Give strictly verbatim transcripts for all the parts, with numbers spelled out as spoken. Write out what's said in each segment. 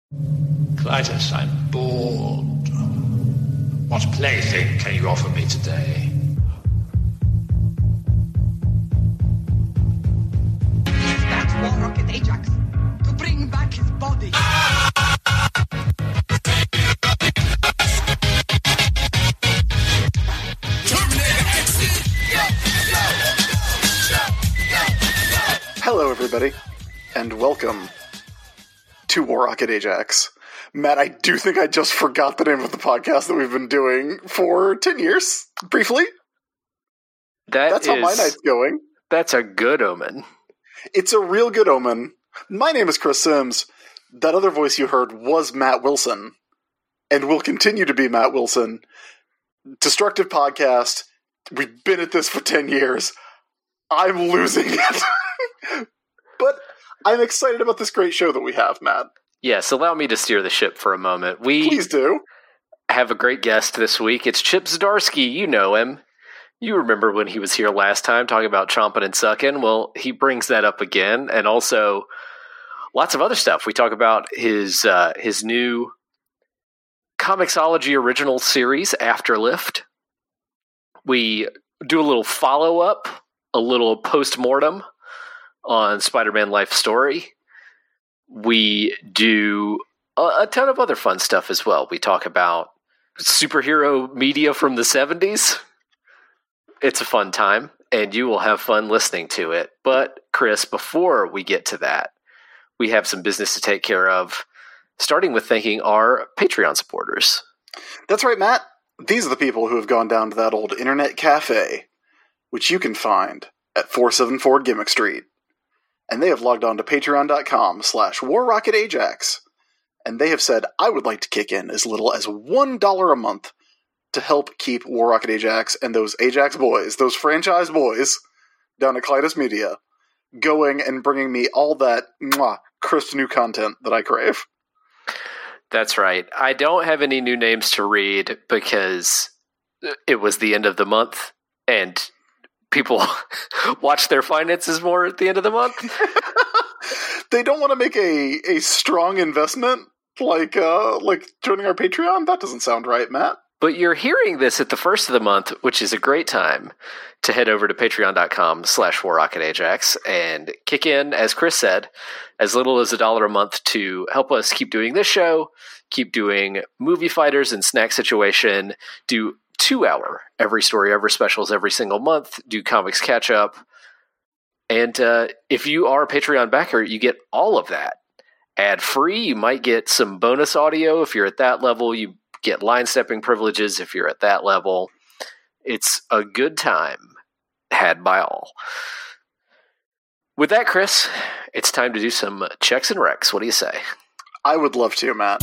Clytus, I'm bored. What plaything can you offer me today? That's War Rocket Ajax to bring back his body. Hello, everybody, and welcome to War Rocket Ajax. Matt, I do think I just forgot the name of the podcast that we've been doing for ten years, briefly. That That's is, how my night's going. That's a good omen. It's a real good omen. My name is Chris Sims. That other voice you heard was Matt Wilson, and will continue to be Matt Wilson. Destructive Podcast. We've been at this for ten years. I'm losing it. But I'm excited about this great show that we have, Matt. Yes, allow me to steer the ship for a moment. We Please do. have a great guest this week. It's Chip Zdarsky. You know him. You remember when he was here last time talking about chomping and sucking. Well, he brings that up again, and also lots of other stuff. We talk about his uh, his new Comixology original series, Afterlift. We do a little follow-up, a little post-mortem on Spider-Man Life Story. We do a, a ton of other fun stuff as well. We talk about superhero media from the seventies. It's a fun time, and you will have fun listening to it. But, Chris, before we get to that, we have some business to take care of, starting with thanking our Patreon supporters. That's right, Matt. These are the people who have gone down to that old internet cafe, which you can find at four seventy-four Gimmick Street. And they have logged on to patreon.com slash warrocketajax. And they have said, I would like to kick in as little as one dollar a month to help keep War Rocket Ajax and those Ajax boys, those franchise boys, down at Clytus Media, going and bringing me all that mwah, crisp new content that I crave. That's right. I don't have any new names to read because it was the end of the month, and people watch their finances more at the end of the month. They don't want to make a, a strong investment like uh, like joining our Patreon? That doesn't sound right, Matt. But you're hearing this at the first of the month, which is a great time to head over to patreon.com slash warrocketajax and kick in, as Chris said, as little as a dollar a month to help us keep doing this show, keep doing Movie Fighters and Snack Situation, do two-hour Every Story Ever specials every single month, do comics catch-up. And uh, if you are a Patreon backer, you get all of that. Ad-free, you might get some bonus audio if you're at that level. You get line-stepping privileges if you're at that level. It's a good time had by all. With that, Chris, it's time to do some checks and recs. What do you say? I would love to, Matt.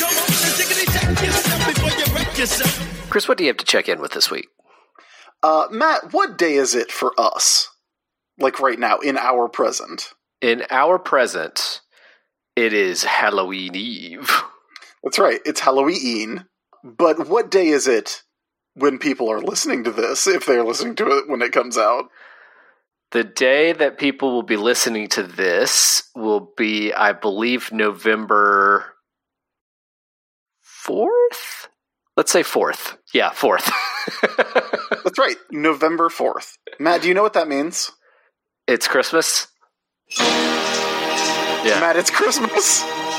Chris, what do you have to check in with this week? Uh, Matt, what day is it for us? Like right now, in our present. In our present, it is Halloween Eve. That's right, it's Halloween. But what day is it when people are listening to this, if they're listening to it when it comes out? The day that people will be listening to this will be, I believe, November fourth? Let's say fourth. Yeah, fourth. That's right, November fourth. Matt, do you know what that means? It's Christmas. Yeah. Matt, it's Christmas.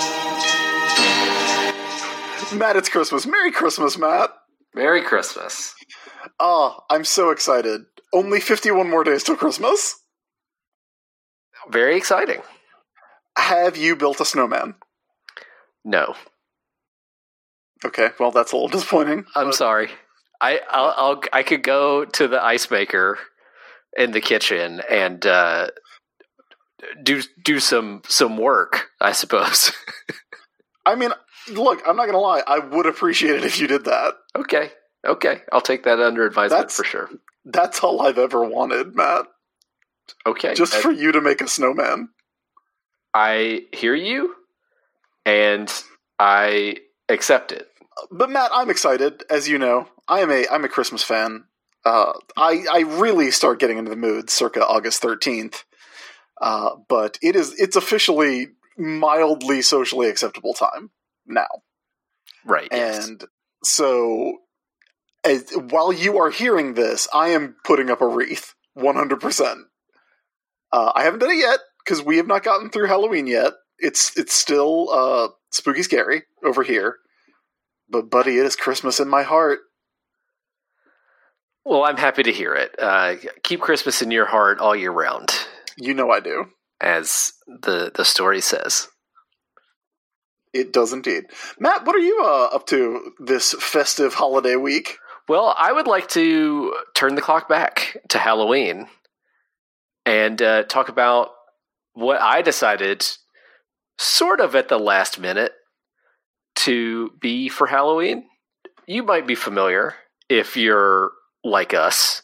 Matt, it's Christmas. Merry Christmas, Matt. Merry Christmas. Oh, I'm so excited. Only fifty-one more days till Christmas. Very exciting. Have you built a snowman? No. Okay, well, that's a little disappointing. I'm but... sorry. I I'll, I'll I could go to the ice maker in the kitchen and uh, do do some some work, I suppose. I mean, look, I'm not going to lie. I would appreciate it if you did that. Okay. Okay. I'll take that under advisement that's, for sure. That's all I've ever wanted, Matt. Okay. Just I, for you to make a snowman. I hear you, and I accept it. But Matt, I'm excited. As you know, I am a I'm a Christmas fan. Uh, I I really start getting into the mood circa August thirteenth. Uh, but it is it's officially mildly socially acceptable time now. Right. And yes. so, as, while you are hearing this, I am putting up a wreath, one hundred percent. Uh, I haven't done it yet, because we have not gotten through Halloween yet. It's it's still uh, spooky scary over here. But, buddy, it is Christmas in my heart. Well, I'm happy to hear it. Uh, keep Christmas in your heart all year round. You know I do. As the, the story says. It does indeed. Matt, what are you uh, up to this festive holiday week? Well, I would like to turn the clock back to Halloween and uh, talk about what I decided sort of at the last minute to be for Halloween. You might be familiar, if you're like us,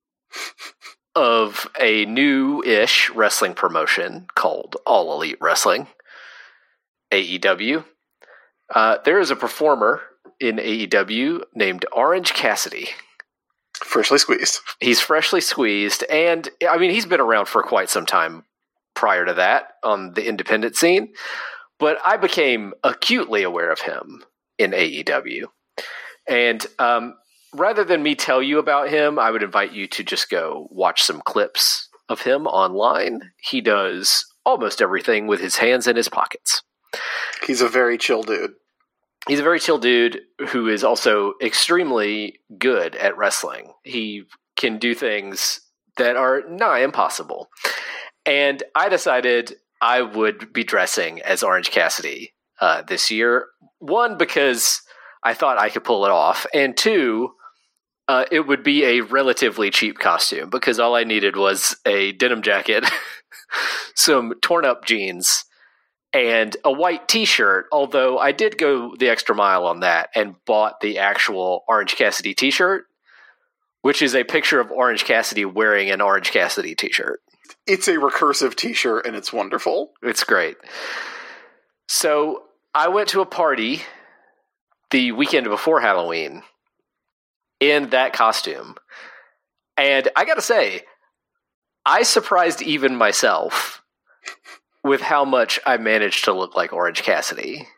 of a new-ish wrestling promotion called All Elite Wrestling, A E W. Uh, there is a performer in A E W named Orange Cassidy. Freshly squeezed. He's freshly squeezed, and I mean, he's been around for quite some time prior to that on the independent scene, but I became acutely aware of him in A E W. And um, rather than me tell you about him, I would invite you to just go watch some clips of him online. He does almost everything with his hands in his pockets. He's a very chill dude. He's a very chill dude who is also extremely good at wrestling. He can do things that are nigh impossible. And I decided I would be dressing as Orange Cassidy uh, this year. One, because I thought I could pull it off. And two, uh, it would be a relatively cheap costume because all I needed was a denim jacket, some torn up jeans, and a white t-shirt, although I did go the extra mile on that and bought the actual Orange Cassidy t-shirt, which is a picture of Orange Cassidy wearing an Orange Cassidy t-shirt. It's a recursive t-shirt, and it's wonderful. It's great. So I went to a party the weekend before Halloween in that costume, and I gotta say, I surprised even myself with how much I managed to look like Orange Cassidy.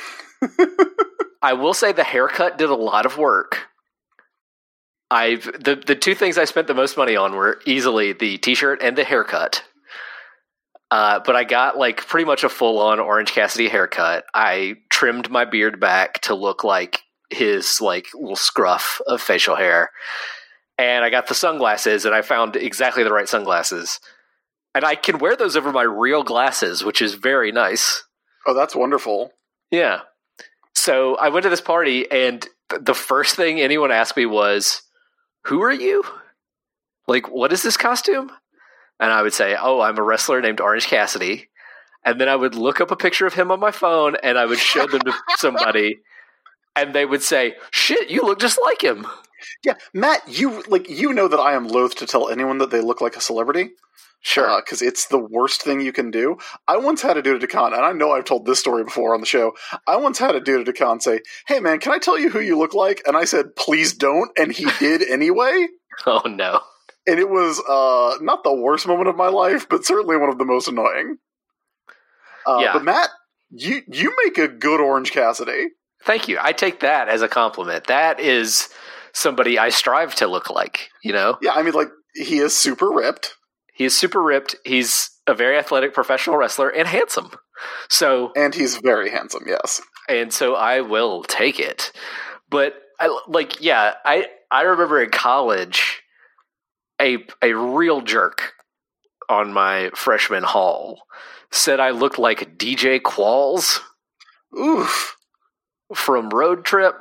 I will say the haircut did a lot of work. I've the, the two things I spent the most money on were easily the t-shirt and the haircut. Uh, but I got like pretty much a full-on Orange Cassidy haircut. I trimmed my beard back to look like his like little scruff of facial hair. And I got the sunglasses, and I found exactly the right sunglasses. And I can wear those over my real glasses, which is very nice. Oh, that's wonderful. Yeah. So I went to this party, and th- the first thing anyone asked me was, who are you? Like, what is this costume? And I would say, oh, I'm a wrestler named Orange Cassidy. And then I would look up a picture of him on my phone, and I would show them to somebody, and they would say, shit, you look just like him. Yeah, Matt, you like you know that I am loath to tell anyone that they look like a celebrity. Sure. Because uh, it's the worst thing you can do. I once had a dude at DeCon, and I know I've told this story before on the show. I once had a dude at DeCon say, hey man, can I tell you who you look like? And I said, please don't. And he did anyway. Oh no. And it was uh, not the worst moment of my life, but certainly one of the most annoying. Uh, yeah. But Matt, you, you make a good Orange Cassidy. Thank you. I take that as a compliment. That is somebody I strive to look like, you know? Yeah, I mean, like, he is super ripped. He is super ripped. He's a very athletic professional wrestler and handsome. So, and he's very handsome, yes. And so I will take it. But I like, yeah, I I remember in college, a a real jerk on my freshman hall said I looked like D J Qualls. Oof. From Road Trip.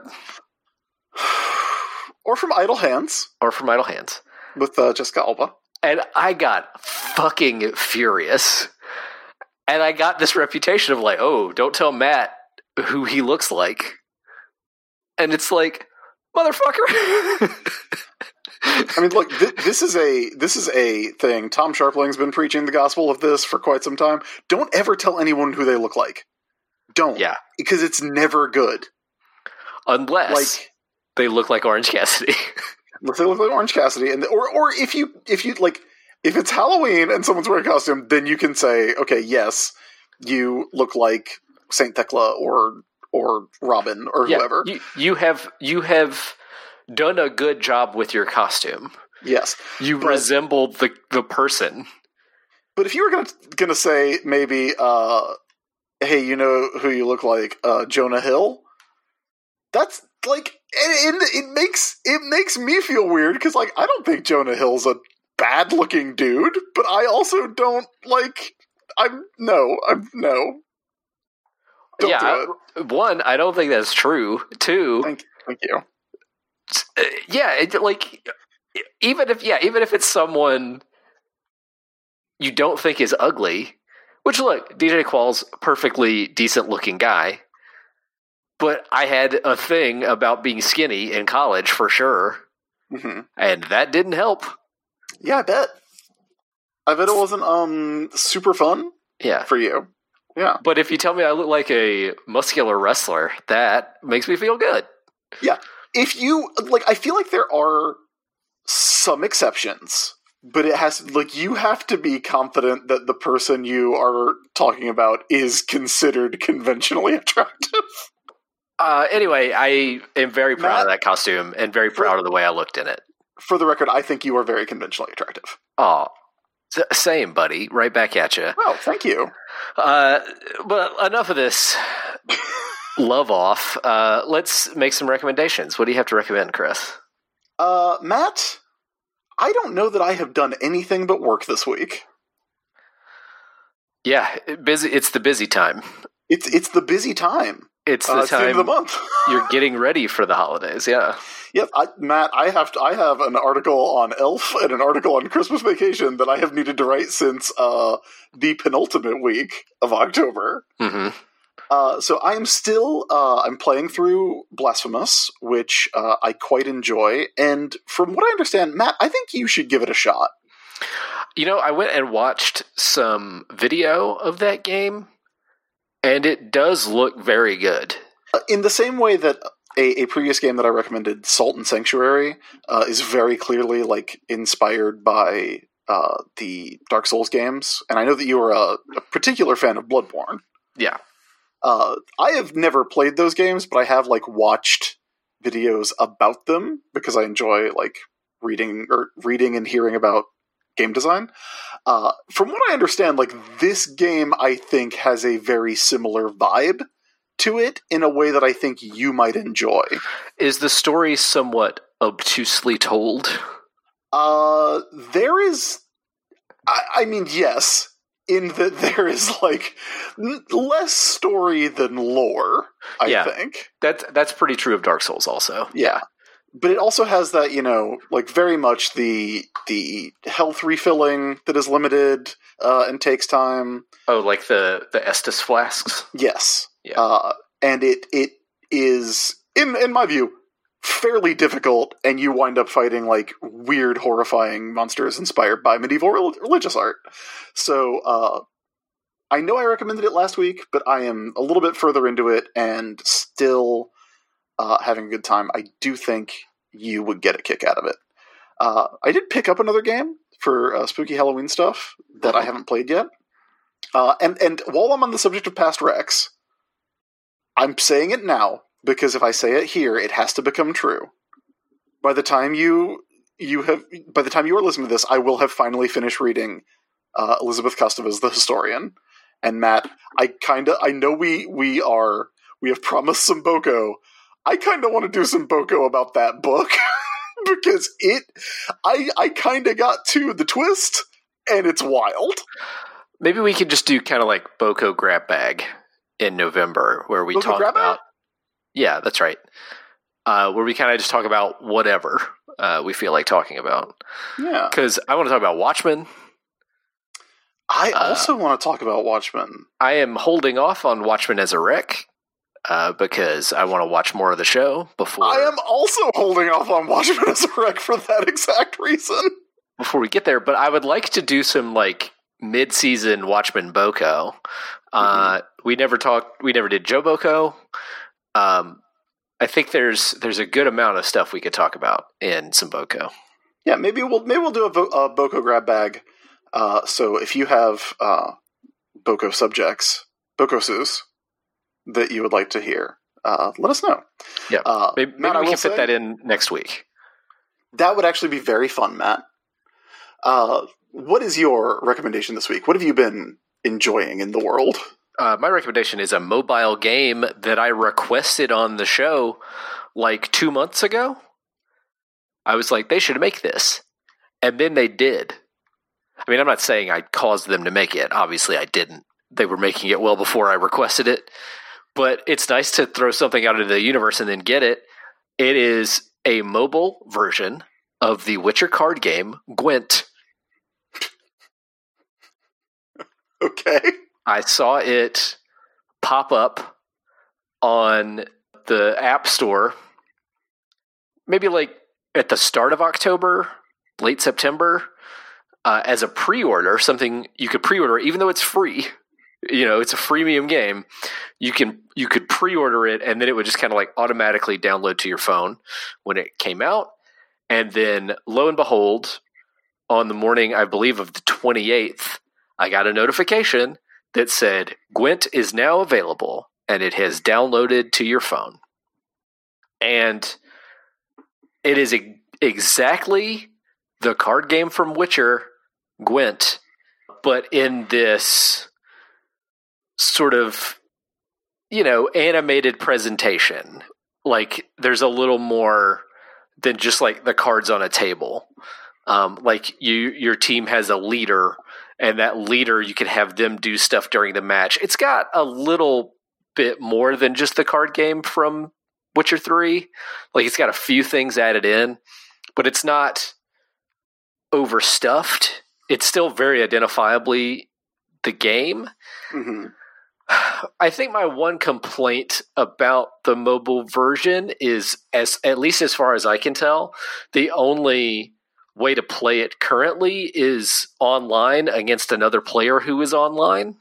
Or from Idle Hands. Or from Idle Hands. With uh, Jessica Alba. And I got fucking furious. And I got this reputation of like, oh, don't tell Matt who he looks like. And it's like, motherfucker. I mean, look, th- this is a this is a thing. Tom Sharpling's been preaching the gospel of this for quite some time. Don't ever tell anyone who they look like. Don't. Yeah. Because it's never good. Unless like, they look like Orange Cassidy. If they look like Orange Cassidy, and or or if you if you like if it's Halloween and someone's wearing a costume, then you can say, okay, yes, you look like Saint Thecla or or Robin or Yeah, whoever. you, you have you have done a good job with your costume. Yes. You but, resemble the the person. But if you were gonna gonna say maybe, uh, hey, you know who you look like, uh, Jonah Hill? That's like it, it, it makes it makes me feel weird because like I don't think Jonah Hill's a bad looking dude, but I also don't like. I'm no, I'm no. Don't yeah, do it. One, I don't think that's true. Two, Thank, thank you. uh, yeah, it, like even if yeah, even if it's someone you don't think is ugly, which look, D J Qualls perfectly decent looking guy, but I had a thing about being skinny in college for sure, Mm-hmm. and that didn't help. Yeah, I bet. I bet it wasn't um super fun Yeah, for you. Yeah. but if you tell me I look like a muscular wrestler, that makes me feel good. Yeah. If you like, I feel like there are some exceptions, but it has like you have to be confident that the person you are talking about is considered conventionally attractive. Uh, anyway, I am very proud Matt, of that costume and very proud of the way I looked in it. For the record, I think you are very conventionally attractive. Oh, same, buddy. Right back at you. Oh, thank you. Uh, but enough of this love off. Uh, let's make some recommendations. What do you have to recommend, Chris? Uh, Matt, I don't know that I have done anything but work this week. Yeah, busy. It's the busy time. It's it's the busy time. It's the uh, it's the end time of the month. you're getting ready for the holidays. Yeah. Yep, I, Matt, I have to, I have an article on Elf and an article on Christmas Vacation that I have needed to write since uh, the penultimate week of October. Mm-hmm. Uh, so I am still uh, I'm playing through Blasphemous, which uh, I quite enjoy, and from what I understand, Matt, I think you should give it a shot. You know, I went and watched some video of that game, and it does look very good. Uh, in the same way that a, a previous game that I recommended, Salt and Sanctuary, uh, is very clearly like inspired by uh, the Dark Souls games, and I know that you are a, a particular fan of Bloodborne. Yeah. Uh, I have never played those games, but I have like watched videos about them because I enjoy like reading or reading and hearing about game design. Uh, from what I understand, like this game, I think has a very similar vibe to it in a way that I think you might enjoy. Is the story somewhat obtusely told? Uh, there is, I, I mean, yes. In that there is like n- less story than lore, I Yeah. think. That's that's pretty true of Dark Souls also. Yeah. But it also has that, you know, like very much the the health refilling that is limited uh, and takes time. Oh, like the, the Estus flasks? Yes. Yeah. Uh, and it it is, in in my view, fairly difficult, and you wind up fighting like weird, horrifying monsters inspired by medieval rel- religious art. So uh, I know I recommended it last week, but I am a little bit further into it and still uh, having a good time. I do think you would get a kick out of it. Uh, I did pick up another game for uh, spooky Halloween stuff that I haven't played yet. Uh, and, and while I'm on the subject of past recs, I'm saying it now, because if I say it here, it has to become true. By the time you you have, by the time you are listening to this, I will have finally finished reading uh, Elizabeth Kostova's The Historian. And Matt, I kind of, I know we we are we have promised some Boko. I kind of want to do some Boko about that book because it, I I kind of got to the twist, and it's wild. Maybe we could just do kind of like Boko Grab Bag in November, where we Boko talk Grab Bag? about. Yeah, that's right. Uh, where we kind of just talk about whatever uh, we feel like talking about. Yeah. Because I want to talk about Watchmen. I Uh, also want to talk about Watchmen. I am holding off on Watchmen as a rec uh, because I want to watch more of the show before I am also holding off on Watchmen as a rec for that exact reason. before we get there. But I would like to do some like mid-season Watchmen Boko. Uh, Mm-hmm. We never talked. We never did Joe Boko. Um, I think there's there's a good amount of stuff we could talk about in some Boko. Yeah, maybe we'll maybe we'll do a, Vo- a Boko grab bag. Uh, so if you have uh, Boko subjects bokosus that you would like to hear, uh, let us know. Yeah, uh, maybe, maybe Matt, we can fit that in next week. That would actually be very fun, Matt. Uh, what is your recommendation this week? What have you been enjoying in the world? Uh, my recommendation is a mobile game that I requested on the show like two months ago. I was like, they should make this. And then they did. I mean, I'm not saying I caused them to make it. Obviously, I didn't. They were making it well before I requested it. But it's nice to throw something out into the universe and then get it. It is a mobile version of the Witcher card game, Gwent. Okay. I saw it pop up on the App Store maybe like at the start of October, late September, uh, as a pre-order, something you could pre-order, even though it's free. You know, it's a freemium game. You can you could pre-order it, and then it would just kind of like automatically download to your phone when it came out. And then, lo and behold, on the morning, I believe, of the twenty-eighth, I got a notification that said, Gwent is now available, and it has downloaded to your phone. And it is e- exactly the card game from Witcher, Gwent, but in this sort of, you know, animated presentation. Like, there's a little more than just like the cards on a table. Um, like you, your team has a leader, and that leader, you can have them do stuff during the match. It's got a little bit more than just the card game from Witcher three. Like, it's got a few things added in, but it's not overstuffed. It's still very identifiably the game. Mm-hmm. I think my one complaint about the mobile version is, as at least as far as I can tell, the only way to play it currently is online against another player who is online.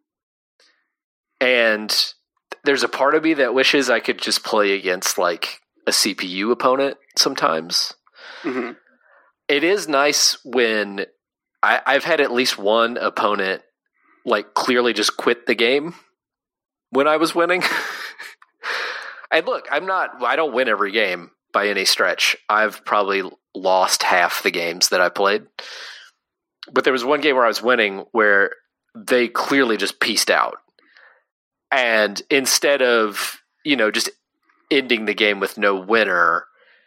And there's a part of me that wishes I could just play against like a C P U opponent sometimes. Mm-hmm. It is nice when I, I've had at least one opponent like clearly just quit the game when I was winning. And look, I'm not, I don't win every game by any stretch. I've probably lost half the games that I played. But there was one game where I was winning where they clearly just pieced out. And instead of, you know, just ending the game with no winner,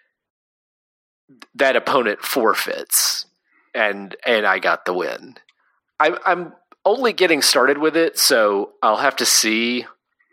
that opponent forfeits. And and I got the win. I, I'm only getting started with it, so I'll have to see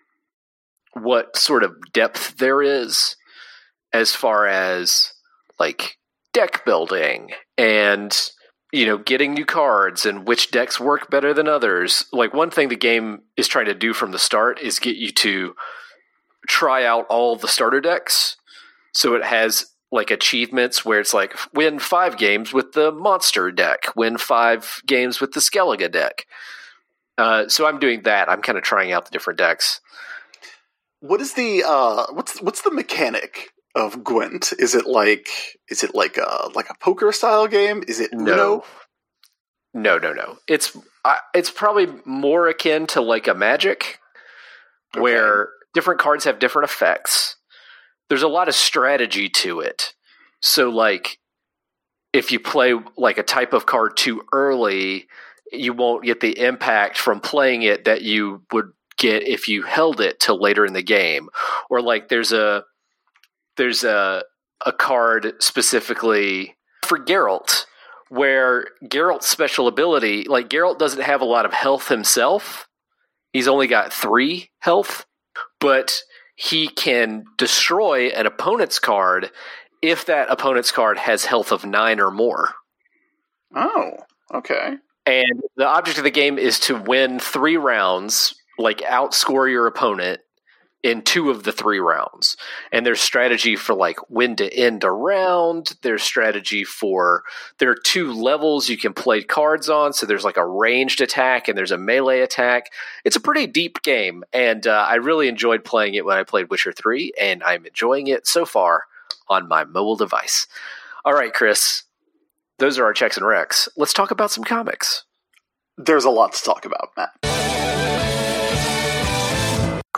what sort of depth there is as far as like deck building and, you know, getting new cards and which decks work better than others. Like, one thing the game is trying to do from the start is get you to try out all the starter decks. So it has like achievements where it's like win five games with the monster deck, win five games with the Skellige deck. Uh, so I'm doing that. I'm kind of trying out the different decks. What is the uh, what's what's the mechanic of Gwent? Is it like is it like a like a poker style game? Is it no, Uno? no, no, no? It's uh, it's probably more akin to like a Magic, Okay. where different cards have different effects. There's a lot of strategy to it. So, like, if you play like a type of card too early, you won't get the impact from playing it that you would get if you held it till later in the game. Or like there's a there's a a card specifically for Geralt where Geralt's special ability, like Geralt doesn't have a lot of health himself. He's only got three health, but he can destroy an opponent's card if that opponent's card has health of nine or more. Oh, okay. And the object of the game is to win three rounds, like outscore your opponent in two of the three rounds. And there's strategy for like when to end a round. There's strategy for, there are two levels you can play cards on. So there's like a ranged attack and there's a melee attack. It's a pretty deep game. And uh, I really enjoyed playing it when I played Witcher three, and I'm enjoying it so far on my mobile device. All right, Chris, those are our checks and recs. Let's talk about some comics. There's a lot to talk about, Matt.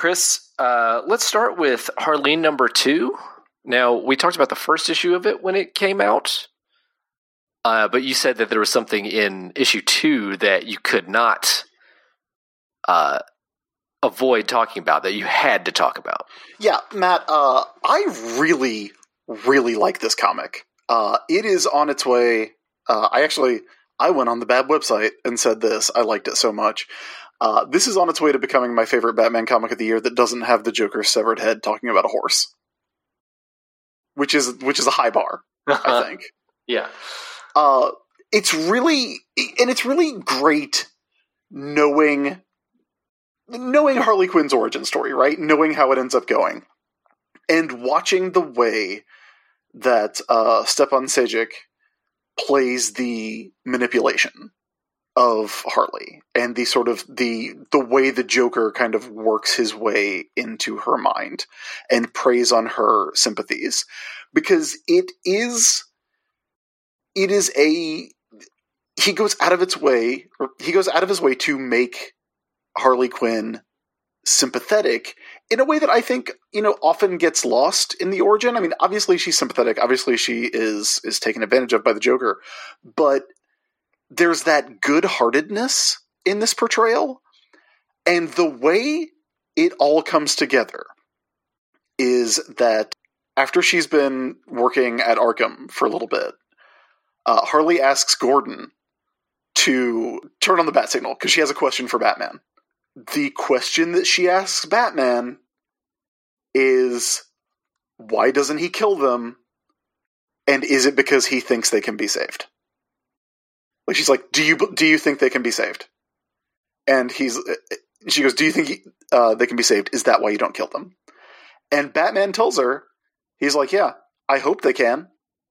Chris, uh, let's start with Harleen number two. Now, we talked about the first issue of it when it came out, uh, but you said that there was something in issue two that you could not uh, avoid talking about, that you had to talk about. Yeah, Matt, uh, I really, really like this comic. Uh, it is on its way. Uh, I actually, I went on the Bab website and said this. I liked it so much. Uh, this is on its way to becoming my favorite Batman comic of the year that doesn't have the Joker's severed head talking about a horse. Which is which is a high bar, I think. Yeah. Uh, it's really, and it's really great knowing, knowing Harley Quinn's origin story, right? Knowing how it ends up going. And watching the way that uh, Stepan Sejic plays the manipulation of Harley and the sort of the the way the Joker kind of works his way into her mind and preys on her sympathies, because it is it is a he goes out of its way or he goes out of his way to make Harley Quinn sympathetic in a way that I think, you know, often gets lost in the origin. I mean, obviously she's sympathetic, obviously she is is taken advantage of by the Joker, but there's that good-heartedness in this portrayal, and the way it all comes together is that after she's been working at Arkham for a little bit, uh, Harley asks Gordon to turn on the bat signal because she has a question for Batman. The question that she asks Batman is, why doesn't he kill them, and is it because he thinks they can be saved? Like, she's like, do you do you think they can be saved? And he's, she goes, do you think he, uh, they can be saved? Is that why you don't kill them? And Batman tells her, he's like, yeah, I hope they can.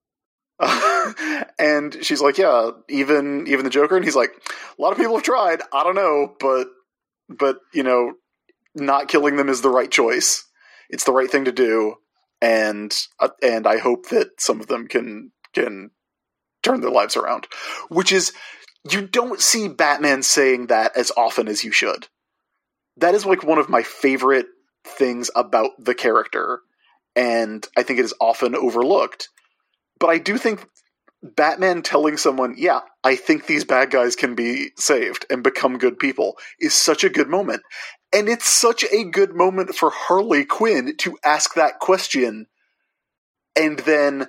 And she's like, yeah, even even the Joker. And he's like, a lot of people have tried. I don't know, but but you know, not killing them is the right choice. It's the right thing to do, and uh, and I hope that some of them can can. turn their lives around, which is, you don't see Batman saying that as often as you should. That is like one of my favorite things about the character, and I think it is often overlooked. But I do think Batman telling someone, yeah, I think these bad guys can be saved and become good people, is such a good moment. And it's such a good moment for Harley Quinn to ask that question and then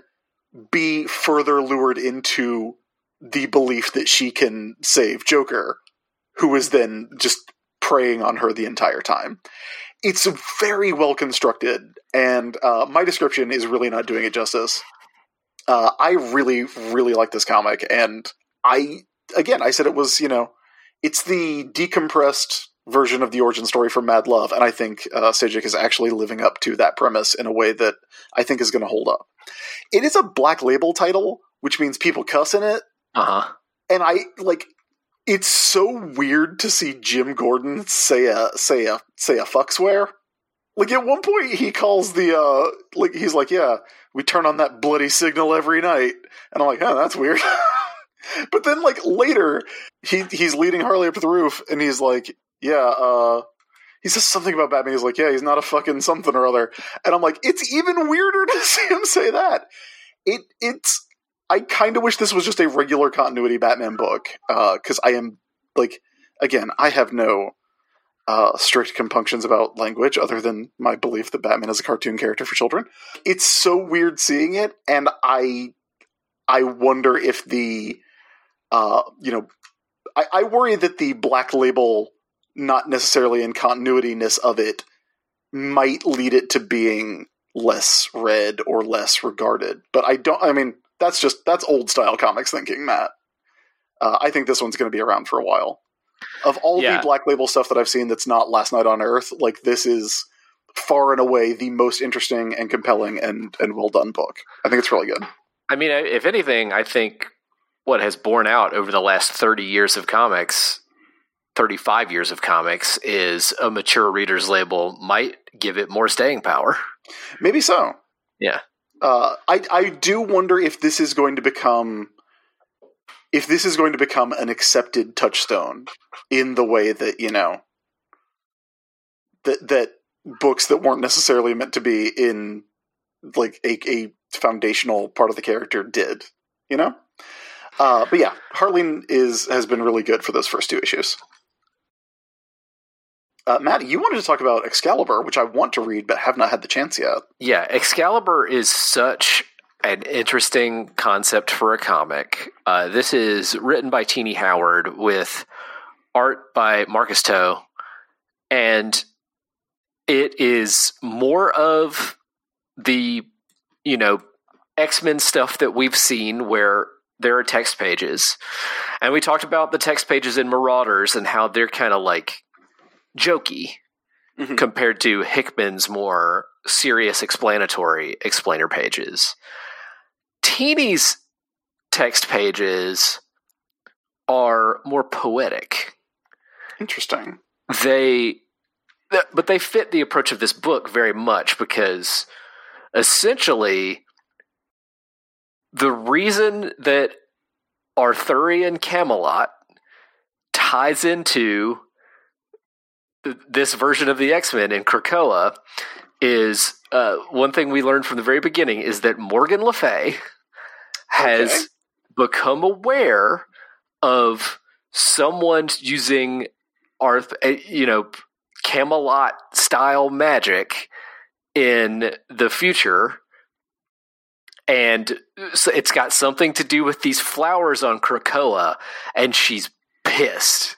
be further lured into the belief that she can save Joker, who is then just preying on her the entire time. It's very well constructed, and uh, my description is really not doing it justice. Uh, I really, really like this comic, and I, again, I said it was, you know, it's the decompressed version of the origin story for Mad Love, and I think uh, Sejic is actually living up to that premise in a way that I think is going to hold up. It is a Black Label title, which means people cuss in it. Uh-huh. And I, like, it's so weird to see Jim Gordon say a, say a, say a fuck swear. Like, at one point, he calls the, uh, like, he's like, yeah, we turn on that bloody signal every night. And I'm like, oh, that's weird. But then, like, later, he he's leading Harley up to the roof, and he's like, yeah, uh, he says something about Batman. He's like, yeah, he's not a fucking something or other. And I'm like, it's even weirder to see him say that. It It's, I kind of wish this was just a regular continuity Batman book, because uh, I am, like, again, I have no uh, strict compunctions about language other than my belief that Batman is a cartoon character for children. It's so weird seeing it, and I, I wonder if the, uh, you know, I, I worry that the Black Label, not necessarily in continuity-ness of it, might lead it to being less read or less regarded. But I don't, I mean, that's just, that's old-style comics thinking, Matt. Uh, I think this one's going to be around for a while. Of all yeah. the Black Label stuff that I've seen that's not Last Night on Earth, like, this is far and away the most interesting and compelling and, and well-done book. I think it's really good. I mean, if anything, I think what has borne out over the last thirty years of comics, thirty-five years of comics, is a mature reader's label might give it more staying power. Maybe so. Yeah. Uh, I I do wonder if this is going to become if this is going to become an accepted touchstone in the way that, you know, that that books that weren't necessarily meant to be in like a, a foundational part of the character did, you know? Uh, but yeah, Harleen is has been really good for those first two issues. Uh, Matt, you wanted to talk about Excalibur, which I want to read but have not had the chance yet. Yeah, Excalibur is such an interesting concept for a comic. Uh, this is written by Teenie Howard with art by Marcus Toe, and it is more of the, you know, X-Men stuff that we've seen where there are text pages. And we talked about the text pages in Marauders and how they're kind of like jokey mm-hmm. compared to Hickman's more serious explanatory explainer pages. Teenie's text pages are more poetic. Interesting. They, but they fit the approach of this book very much because essentially the reason that Arthurian Camelot ties into this version of the X-Men in Krakoa is uh, one thing we learned from the very beginning is that Morgan Le Fay has okay. become aware of someone using Arth, you know, Camelot style magic in the future, and so it's got something to do with these flowers on Krakoa, and she's pissed.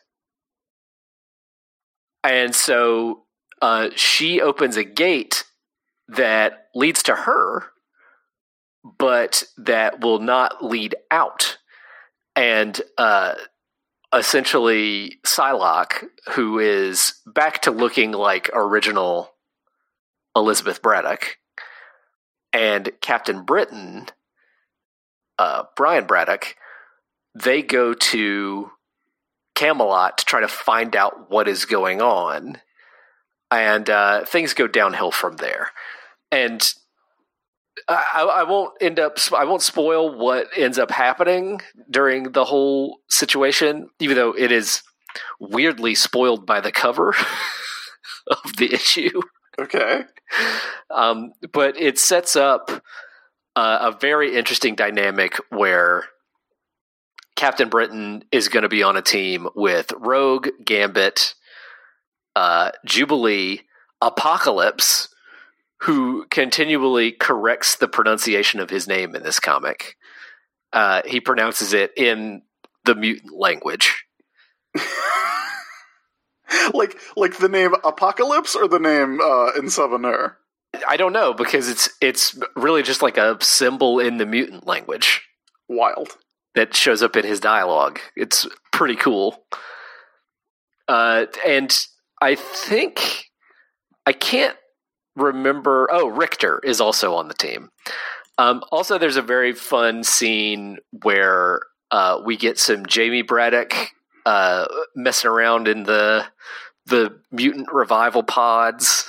And so uh, she opens a gate that leads to her, but that will not lead out. And uh, essentially, Psylocke, who is back to looking like original Elizabeth Braddock, and Captain Britain, uh, Brian Braddock, they go to Camelot to try to find out what is going on, and uh, things go downhill from there. And I, I won't end up. I won't spoil what ends up happening during the whole situation, even though it is weirdly spoiled by the cover of the issue. Okay, um, but it sets up uh, a very interesting dynamic where Captain Britain is going to be on a team with Rogue, Gambit, uh, Jubilee, Apocalypse, who continually corrects the pronunciation of his name in this comic. Uh, he pronounces it in the mutant language. like like the name Apocalypse or the name uh, in Souvenir? I don't know, because it's it's really just like a symbol in the mutant language. Wild. That shows up in his dialogue. It's pretty cool. Uh, and I think, I can't remember, oh, Richter is also on the team. Um, also, there's a very fun scene where uh, we get some Jamie Braddock uh, messing around in the the mutant revival pods.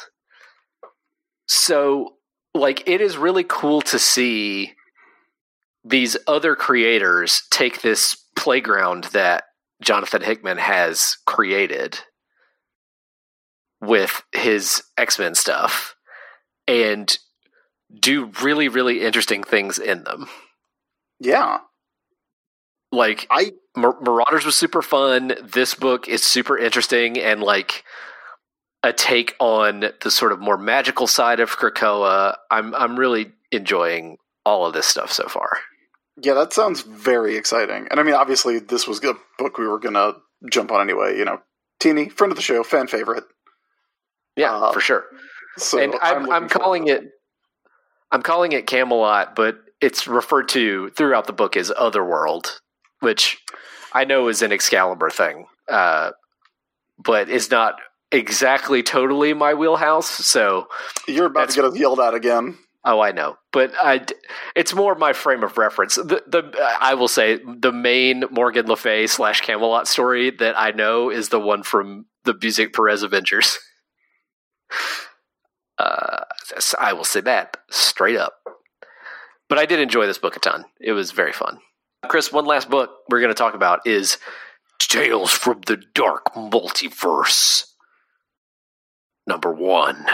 So, like, it is really cool to see these other creators take this playground that Jonathan Hickman has created with his X-Men stuff and do really, really interesting things in them. Yeah. Like, I Mar- Marauders was super fun. This book is super interesting and like a take on the sort of more magical side of Krakoa. I'm I'm really enjoying all of this stuff so far. Yeah, that sounds very exciting. And I mean, obviously, this was a book we were going to jump on anyway. You know, Teenie, friend of the show, fan favorite. Yeah, uh, for sure. So and I'm, I'm, I'm calling it, I'm calling it Camelot, but it's referred to throughout the book as Otherworld, which I know is an Excalibur thing, uh, but is not exactly totally my wheelhouse. So you're about to get us yelled at again. Oh, I know, but I, it's more my frame of reference. The, the I will say the main Morgan Le Fay slash Camelot story that I know is the one from the Busiek Perez Avengers. Uh, I will say that straight up. But I did enjoy this book a ton. It was very fun. Chris, one last book we're going to talk about is Tales from the Dark Multiverse. number one.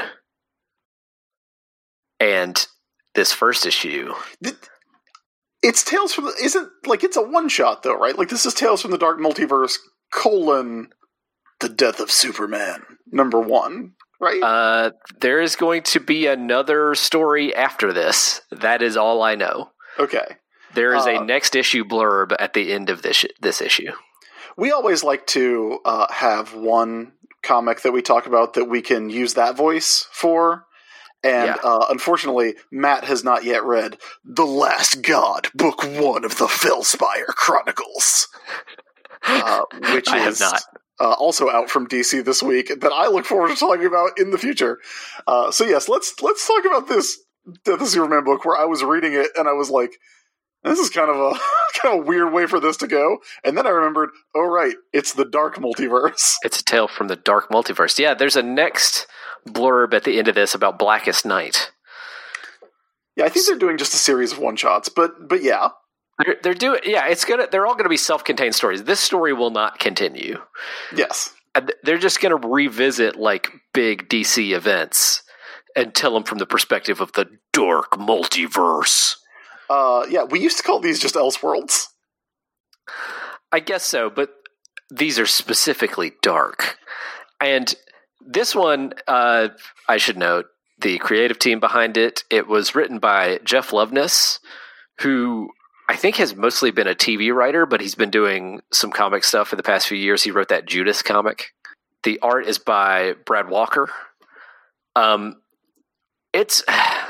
And this first issue... It's Tales from the... Isn't... Like, it's a one-shot, though, right? Like, this is Tales from the Dark Multiverse, colon, The Death of Superman, number one, right? Uh, there is going to be another story after this. That is all I know. Okay. There is uh, a next issue blurb at the end of this this issue. We always like to uh, have one comic that we talk about that we can use that voice for. And yeah. uh, unfortunately, Matt has not yet read The Last God, Book One of the Fellspire Chronicles, uh, which I is have not. Uh, also out from D C this week that I look forward to talking about in the future. Uh, so yes, let's let's talk about this Death of Superman book where I was reading it and I was like, this is kind of a kind of a weird way for this to go. And then I remembered, oh right, it's the Dark Multiverse. It's a tale from the Dark Multiverse. Yeah, there's a next blurb at the end of this about Blackest Night. Yeah, I think they're doing just a series of one shots, but but yeah, they're, they're doing. Yeah, it's gonna. They're all gonna be self-contained stories. This story will not continue. Yes, and they're just gonna revisit like big D C events and tell them from the perspective of the Dark Multiverse. Uh, yeah, we used to call these just Elseworlds. I guess so, but these are specifically dark. And this one, uh, I should note, the creative team behind it, it was written by Jeff Loveness, who I think has mostly been a T V writer, but he's been doing some comic stuff for the past few years. He wrote that Judas comic. The art is by Brad Walker. Um, it's...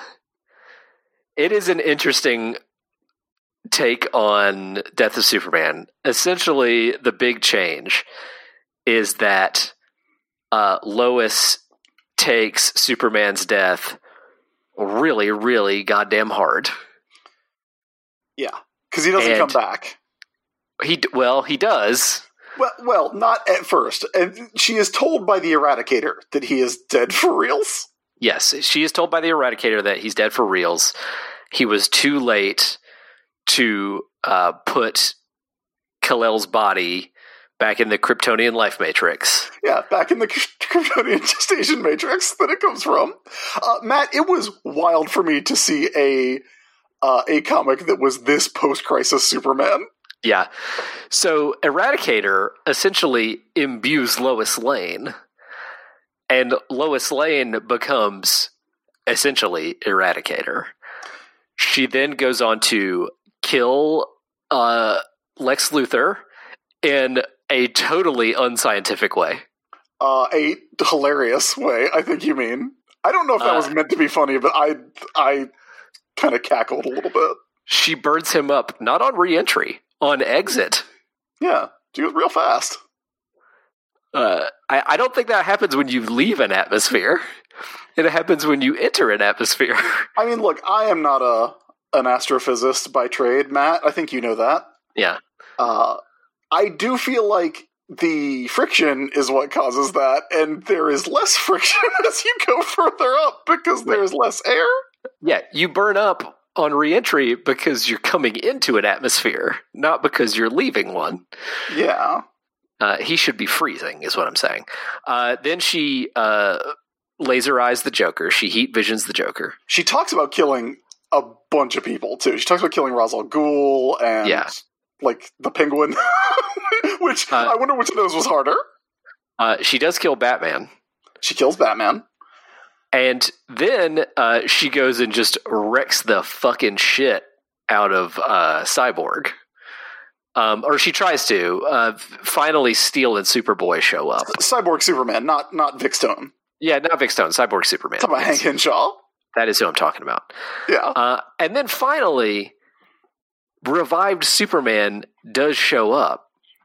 It is an interesting take on Death of Superman. Essentially, the big change is that uh, Lois takes Superman's death really, really goddamn hard. Yeah, because he doesn't and come back. He well, he does. Well, well, not at first. And she is told by the Eradicator that he is dead for reals. Yes, she is told by the Eradicator that he's dead for reals. He was too late to uh, put Kal-El's body back in the Kryptonian life matrix. Yeah, back in the Kryptonian gestation matrix that it comes from. Uh, Matt, it was wild for me to see a uh, a comic that was this post-crisis Superman. Yeah. So Eradicator essentially imbues Lois Lane, and Lois Lane becomes essentially Eradicator. She then goes on to kill uh, Lex Luthor in a totally unscientific way. Uh, a hilarious way, I think you mean. I don't know if that uh, was meant to be funny, but I I kind of cackled a little bit. She burns him up, not on re-entry, on exit. Yeah, she was real fast. Uh, I, I don't think that happens when you leave an atmosphere. It happens when you enter an atmosphere. I mean, look, I am not a an astrophysicist by trade, Matt. I think you know that. Yeah. Uh, I do feel like the friction is what causes that, and there is less friction as you go further up because there's less air. Yeah, you burn up on re-entry because you're coming into an atmosphere, not because you're leaving one. Yeah. Uh, he should be freezing, is what I'm saying. Uh, then she... Uh, laser eyes the Joker. She heat visions the Joker. She talks about killing a bunch of people, too. She talks about killing Ra's al Ghul and, yeah. like, the Penguin. which, uh, I wonder which of those was harder. Uh, she does kill Batman. She kills Batman. And then uh, she goes and just wrecks the fucking shit out of uh, Cyborg. Um, or she tries to. Uh, finally, Steel and Superboy show up. Cyborg Superman, not not Vic Stone. Yeah, not Vic Stone, Cyborg Superman. Talk about Hank Henshaw. That is who I'm talking about. Yeah. Uh, and then finally, revived Superman does show up.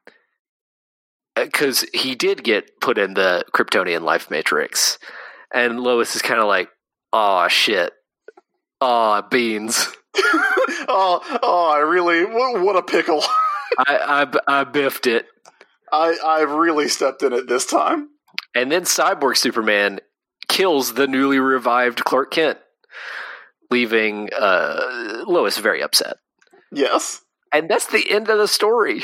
Because he did get put in the Kryptonian life matrix. And Lois is kind of like, aw, shit. Aw, beans. oh, oh, I really, what, what a pickle. I, I, I biffed it. I, I really stepped in it this time. And then Cyborg Superman kills the newly revived Clark Kent, leaving uh, Lois very upset. Yes. And that's the end of the story.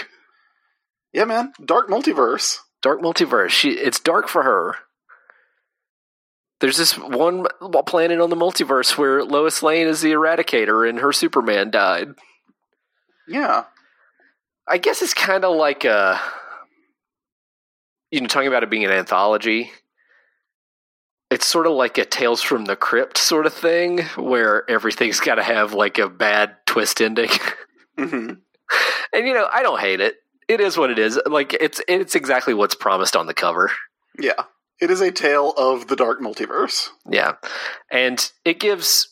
Yeah, man. Dark multiverse. Dark multiverse. She, it's dark for her. There's this one planet on the multiverse where Lois Lane is the Eradicator and her Superman died. Yeah. I guess it's kind of like a, you know, talking about it being an anthology. It's sort of like a Tales from the Crypt sort of thing, where everything's got to have like a bad twist ending. Mm-hmm. And you know, I don't hate it. It is what it is. Like it's it's exactly what's promised on the cover. Yeah. It is a tale of the dark multiverse. Yeah. And it gives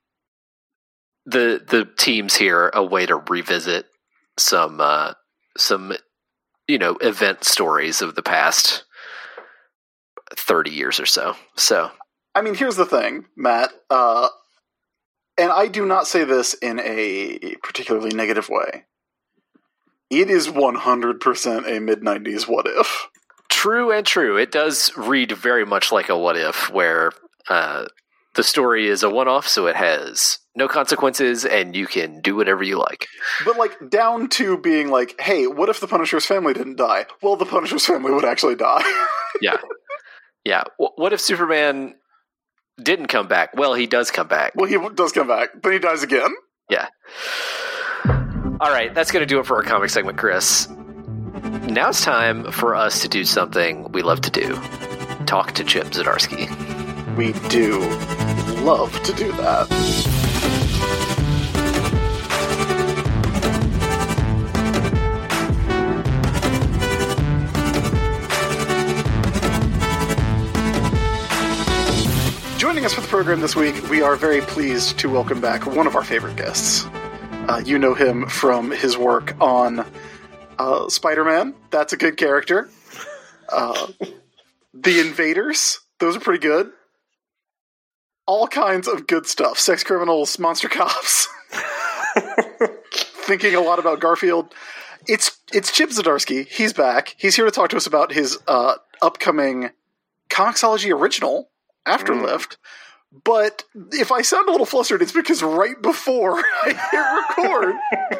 the the teams here a way to revisit some uh, some you know, event stories of the past thirty years or so. So, I mean, here's the thing, Matt, uh, and I do not say this in a particularly negative way. It is one hundred percent a mid nineties what if. True and true. It does read very much like a what if, where uh, the story is a one-off, so it has no consequences, and you can do whatever you like. But, like, down to being like, hey, what if the Punisher's family didn't die? Well, the Punisher's family would actually die. Yeah. Yeah. W- what if Superman didn't come back? Well, he does come back. Well, he does come back, then he dies again. Yeah. All right, that's going to do it for our comic segment, Chris. Now it's time for us to do something we love to do. Talk to Chip Zdarsky. We do love to do that. Joining us for the program this week, we are very pleased to welcome back one of our favorite guests. Uh, you know him from his work on uh, Spider-Man. That's a good character. Uh, the Invaders. Those are pretty good. All kinds of good stuff. Sex criminals, monster cops. Thinking a lot about Garfield. It's it's Chip Zdarsky. He's back. He's here to talk to us about his uh, upcoming Comixology original, Afterlift. Mm. But if I sound a little flustered, it's because right before I hit record,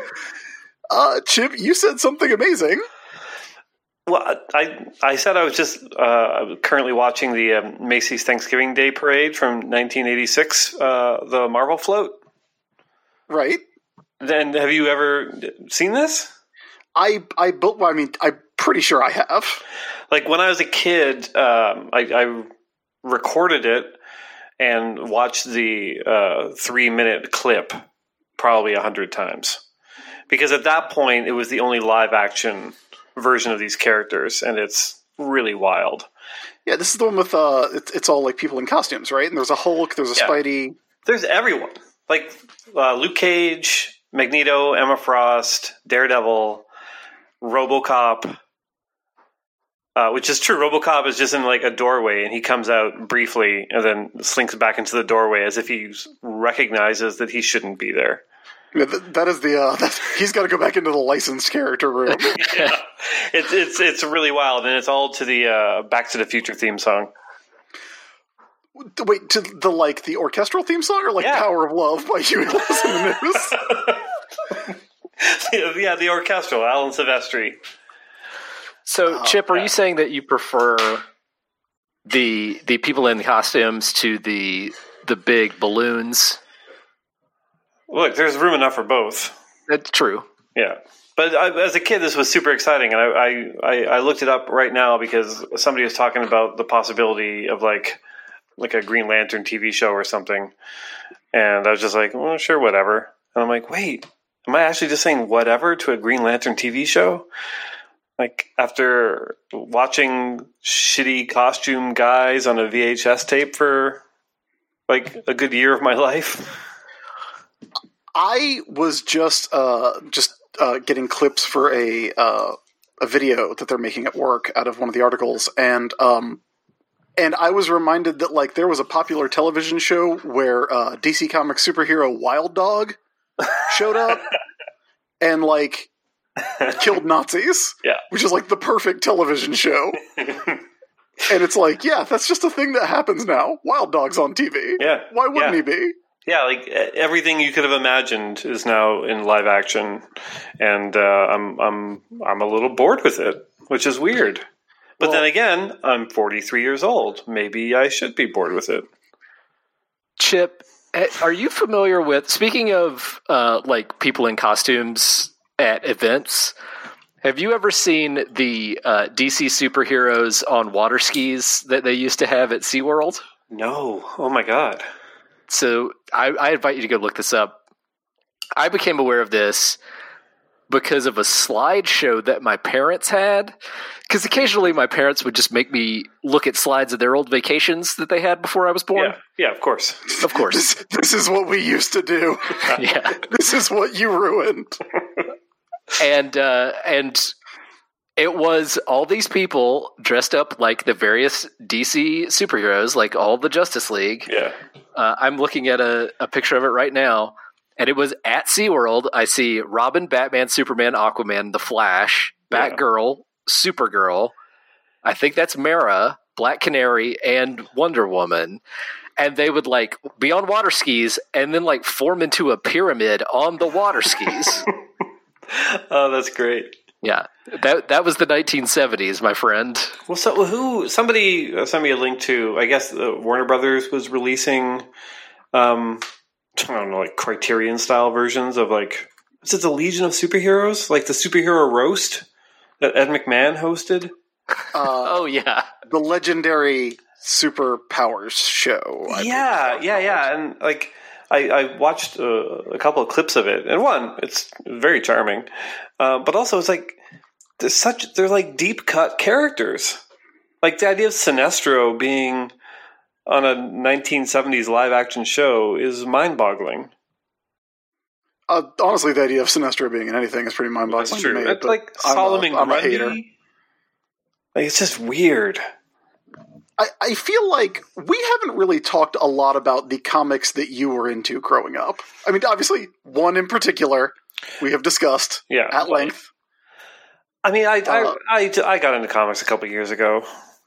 uh, Chip, you said something amazing. Well, I I said I was just uh, currently watching the um, Macy's Thanksgiving Day Parade from nineteen eighty-six, uh, the Marvel float. Right. Then have you ever seen this? I I built. Well, I mean, I'm pretty sure I have. Like when I was a kid, um, I, I recorded it and watched the uh, three minute clip probably a hundred times, because at that point it was the only live action version of these characters, and it's really wild. Yeah, this is the one with uh, it's, it's all like people in costumes, right? And there's a Hulk, there's a yeah. Spidey, there's everyone, like uh, Luke Cage, Magneto, Emma Frost, Daredevil, RoboCop. Uh, which is true. RoboCop is just in like a doorway, and he comes out briefly and then slinks back into the doorway as if he recognizes that he shouldn't be there. Yeah, that, that is the uh, that's, he's got to go back into the licensed character room. Yeah, it's it's it's really wild, and it's all to the uh, Back to the Future theme song. Wait, to the like the orchestral theme song, or like yeah. "Power of Love" by Huey Lewis and the News? Yeah, the orchestral, Alan Silvestri. So, oh, Chip, are yeah. you saying that you prefer the the people in costumes to the the big balloons? Look, there's room enough for both. That's true. Yeah, but I, as a kid, this was super exciting, and I, I I looked it up right now because somebody was talking about the possibility of like like a Green Lantern T V show or something, and I was just like, well, sure, whatever. And I'm like, wait, am I actually just saying whatever to a Green Lantern T V show? Like, after watching shitty costume guys on a V H S tape for, like, a good year of my life. I was just uh, just uh, getting clips for a uh, a video that they're making at work out of one of the articles, and um, and I was reminded that, like, there was a popular television show where uh, D C Comics superhero Wild Dog showed up and, like, killed Nazis, yeah, which is like the perfect television show. And it's like, yeah, that's just a thing that happens now. Wild Dog's on T V. Yeah, why wouldn't yeah. he be? Yeah, like everything you could have imagined is now in live action, and uh, I'm I'm I'm a little bored with it, which is weird. But Well- then again, I'm forty-three years old. Maybe I should be bored with it. Chip, eh, are you familiar with, speaking of uh, like people in costumes at events, have you ever seen the uh, D C superheroes on water skis that they used to have at SeaWorld? No. Oh my god. So I, I invite you to go look this up. I became aware of this because of a slideshow that my parents had. Because occasionally my parents would just make me look at slides of their old vacations that they had before I was born. Yeah. Yeah, of course. Of course. This, this is what we used to do. Yeah. This is what you ruined. And uh, and it was all these people dressed up like the various D C superheroes, like all the Justice League. Yeah. Uh, I'm looking at a, a picture of it right now, and it was at SeaWorld. I see Robin, Batman, Superman, Aquaman, The Flash, Yeah. Batgirl, Supergirl. I think that's Mara, Black Canary, and Wonder Woman. And they would like be on water skis and then like form into a pyramid on the water skis. Oh, that's great. Yeah, that that was the nineteen seventies, my friend. Well, so who? Somebody uh, sent me a link to. I guess uh, Warner Brothers was releasing, um, I don't know, like Criterion style versions of like. Is it the Legion of Superheroes? Like the superhero roast that Ed McMahon hosted. Uh, Oh yeah, the legendary Superpowers show. I yeah, believe. yeah, yeah, and like I, I watched uh, a couple of clips of it, and one, it's very charming, uh, but also it's like there's such they're like deep cut characters. Like the idea of Sinestro being on a nineteen seventies live action show is mind boggling. Uh, honestly, the idea of Sinestro being in anything is pretty mind-boggling That's to true. me. It's but like I'm a- Solomon I'm a Grundy. hater. Like it's just weird. I, I feel like we haven't really talked a lot about the comics that you were into growing up. I mean, obviously, one in particular we have discussed Yeah, at like- length. I mean, I Uh, I, I, I got into comics a couple of years ago.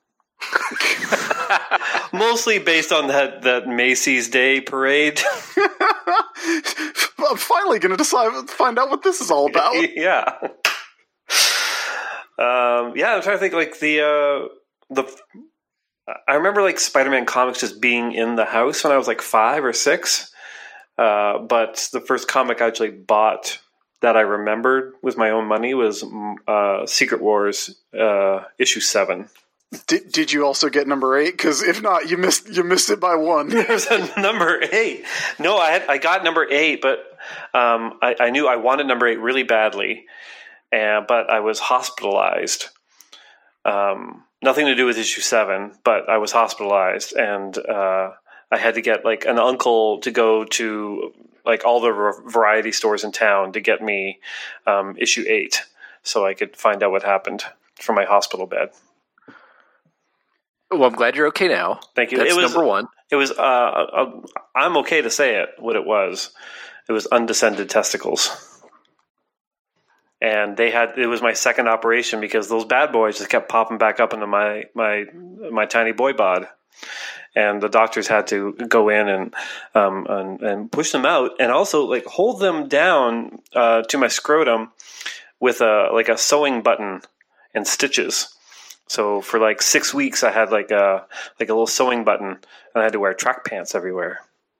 Mostly based on that, that Macy's Day parade. I'm finally going to decide, find out what this is all about. yeah. Um, yeah, I'm trying to think like the uh, the. I remember like Spider-Man comics just being in the house when I was like five or six. Uh, but the first comic I actually bought that I remembered with my own money was uh, Secret Wars uh, issue seven. Did, did you also get number eight? Because if not, you missed you missed it by one. There's a number eight. No, I had I got number eight, but um, I, I knew I wanted number eight really badly, and but I was hospitalized. Um, nothing to do with issue seven, but I was hospitalized, and uh, I had to get like an uncle to go to like all the variety stores in town to get me um, issue eight, so I could find out what happened from my hospital bed. well, I'm glad you're okay now. Thank you. That's It was- number one. It was, uh, uh, I'm okay to say it, what it was. It was undescended testicles. And they had, it was my second operation because those bad boys just kept popping back up into my, my, my tiny boy bod. And the doctors had to go in and, um, and, and push them out and also like hold them down, uh, to my scrotum with a, like a sewing button and stitches. So for like six weeks, I had like a like a little sewing button, and I had to wear track pants everywhere.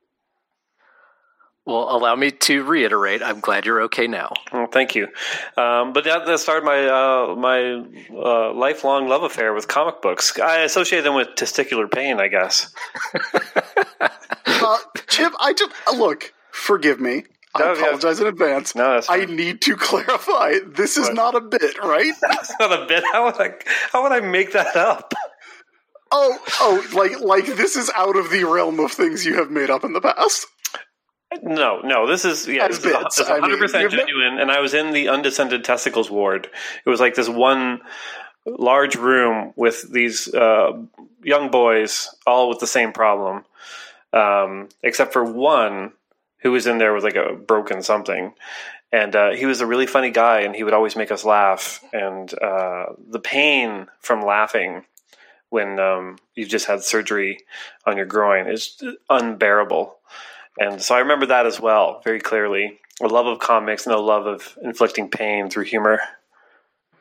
Well, allow me to reiterate. I'm glad you're okay now. Well, thank you. Um, but that, that started my uh, my uh, lifelong love affair with comic books. I associate them with testicular pain, I guess. Uh, Chip, I just uh, look. Forgive me. I No, yeah. apologize in advance. No, that's I fine. need to clarify. This is What? not a bit, right? That's not a bit. How would I how would I make that up? Oh, oh, like like this is out of the realm of things you have made up in the past. No, no. This is yeah, As this is a- bits, it's I mean, one hundred percent you've ne- genuine. And I was in the undescended testicles ward. It was like this one large room with these uh, young boys, all with the same problem, um, except for one who was in there with like a broken something. And uh, he was a really funny guy, and he would always make us laugh. And uh, the pain from laughing when um, you've just had surgery on your groin is unbearable. And so I remember that as well, very clearly. A love of comics and a love of inflicting pain through humor.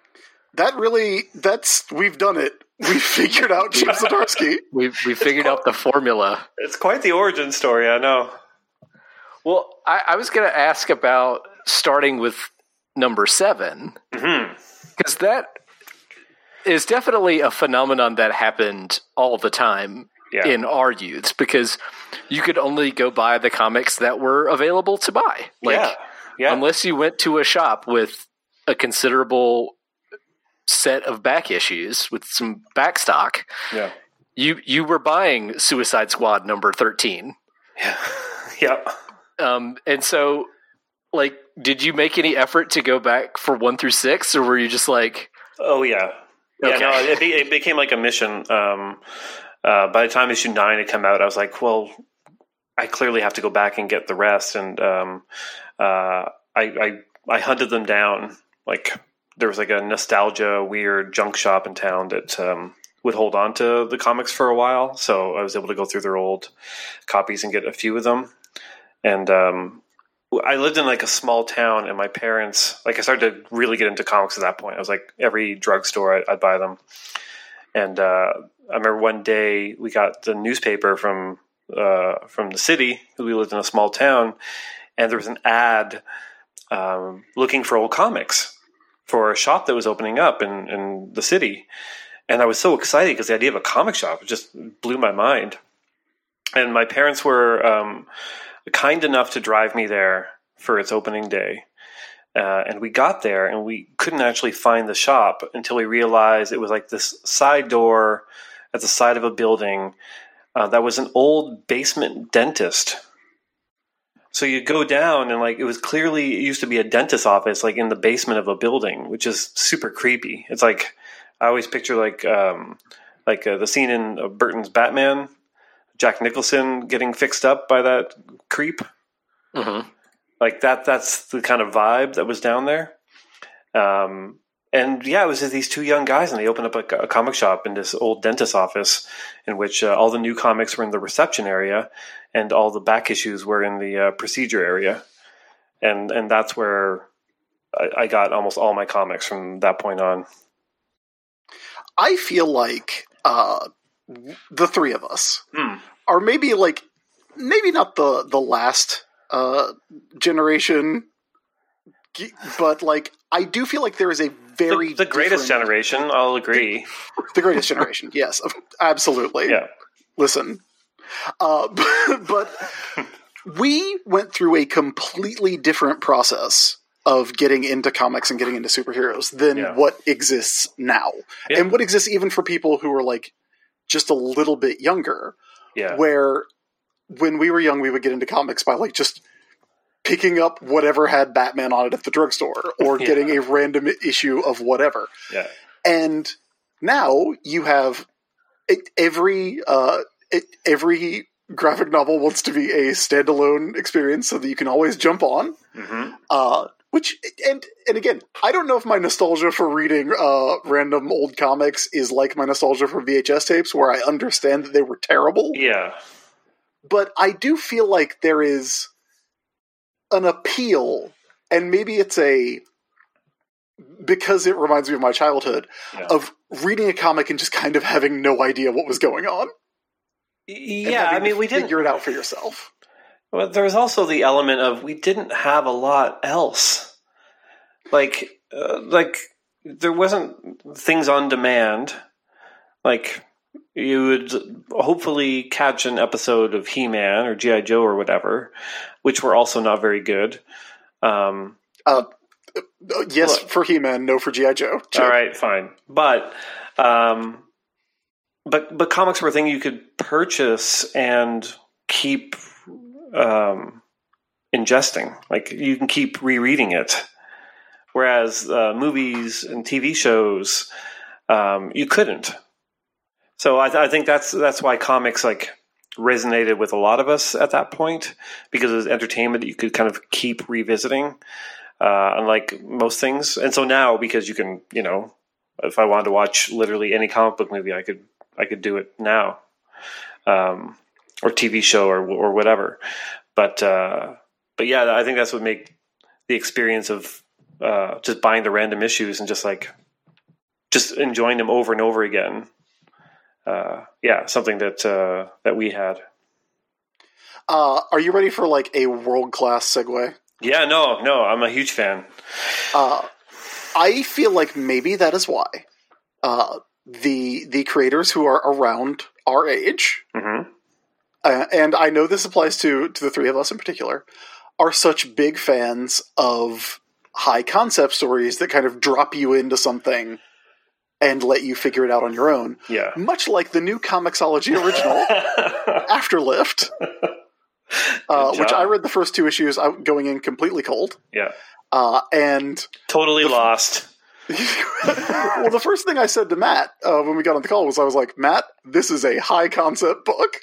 that really, that's, we've done it. We figured out Chip Zdarsky. We we figured out the formula. It's quite the origin story, I know. Well, I, I was going to ask about starting with number seven, because mm-hmm. that is definitely a phenomenon that happened all the time yeah. in our youths, because you could only go buy the comics that were available to buy. Like, yeah. Yeah. unless you went to a shop with a considerable set of back issues with some back stock, yeah. you you were buying Suicide Squad number thirteen. Yeah. Yeah. Um, and so, like, did you make any effort to go back for one through six, or were you just like, oh yeah, yeah? Okay. No, it, be, it became like a mission. Um, uh, by the time issue nine had come out, I was like, well, I clearly have to go back and get the rest, and um, uh, I, I I hunted them down. Like, there was like a nostalgia weird junk shop in town that um, would hold on to the comics for a while, so I was able to go through their old copies and get a few of them. And um, I lived in like a small town, and my parents, like, I started to really get into comics at that point. I was like, every drugstore I'd, I'd buy them. And uh, I remember one day we got the newspaper from uh, from the city, because we lived in a small town, and there was an ad um, looking for old comics for a shop that was opening up in, in the city. And I was so excited because the idea of a comic shop just blew my mind. And my parents were um, kind enough to drive me there for its opening day. Uh, and we got there, and we couldn't actually find the shop until we realized it was like this side door at the side of a building uh, that was an old basement dentist. So you go down, and like, it was clearly, it used to be a dentist's office, like in the basement of a building, which is super creepy. It's like, I always picture like um, like uh, the scene in uh, Burton's Batman, Jack Nicholson getting fixed up by that creep. Mm-hmm. Like that, that's the kind of vibe that was down there. Um, and yeah, it was just these two young guys, and they opened up a, a comic shop in this old dentist's office, in which uh, all the new comics were in the reception area, and all the back issues were in the uh, procedure area. And and that's where I, I got almost all my comics from that point on. I feel like uh, the three of us hmm. are maybe like, maybe not the, the last uh, generation, but like, I do feel like there is a very the, the greatest generation. I'll agree. The, the greatest generation, yes, absolutely. Yeah. Listen, uh, but, but we went through a completely different process of getting into comics and getting into superheroes than yeah. what exists now, yeah. and what exists even for people who are like just a little bit younger. Yeah. Where when we were young, we would get into comics by like just picking up whatever had Batman on it at the drugstore, or yeah. getting a random issue of whatever. Yeah. And now you have it, every uh, it, every graphic novel wants to be a standalone experience, so that you can always jump on. Mm-hmm. Uh, which and and again, I don't know if my nostalgia for reading uh, random old comics is like my nostalgia for V H S tapes, where I understand that they were terrible. Yeah. But I do feel like there is an appeal, and maybe it's a because it reminds me of my childhood, yeah. of reading a comic and just kind of having no idea what was going on. Yeah, I mean, we didn't figure it out for yourself. Well, there was also the element of we didn't have a lot else. Like, uh, like there wasn't things on demand. Like, you would hopefully catch an episode of He-Man or G I. Joe or whatever, which were also not very good. Um, uh, yes, look, for He-Man, no for G I. Joe. Chip. All right, fine. But, um, but, but comics were a thing you could purchase and keep um, ingesting. Like, you can keep rereading it. Whereas uh, movies and T V shows, um, you couldn't. So I, th- I think that's that's why comics like resonated with a lot of us at that point, because it was entertainment that you could kind of keep revisiting, uh, unlike most things. And so now, because you can, you know, if I wanted to watch literally any comic book movie, I could I could do it now, um, or T V show or or whatever. But uh, but yeah, I think that's what made the experience of uh, just buying the random issues and just like just enjoying them over and over again. Uh, yeah, something that uh, that we had. Uh, are you ready for like a world class segue? Yeah, no, no, I'm a huge fan. Uh, I feel like maybe that is why uh, the the creators who are around our age, Mm-hmm. uh, and I know this applies to to the three of us in particular, are such big fans of high concept stories that kind of drop you into something and let you figure it out on your own. Yeah. Much like the new Comixology original, Afterlift, uh, which I read the first two issues out going in completely cold. Yeah. Uh, and Totally lost. well, the first thing I said to Matt uh, when we got on the call was I was like, Matt, this is a high concept book.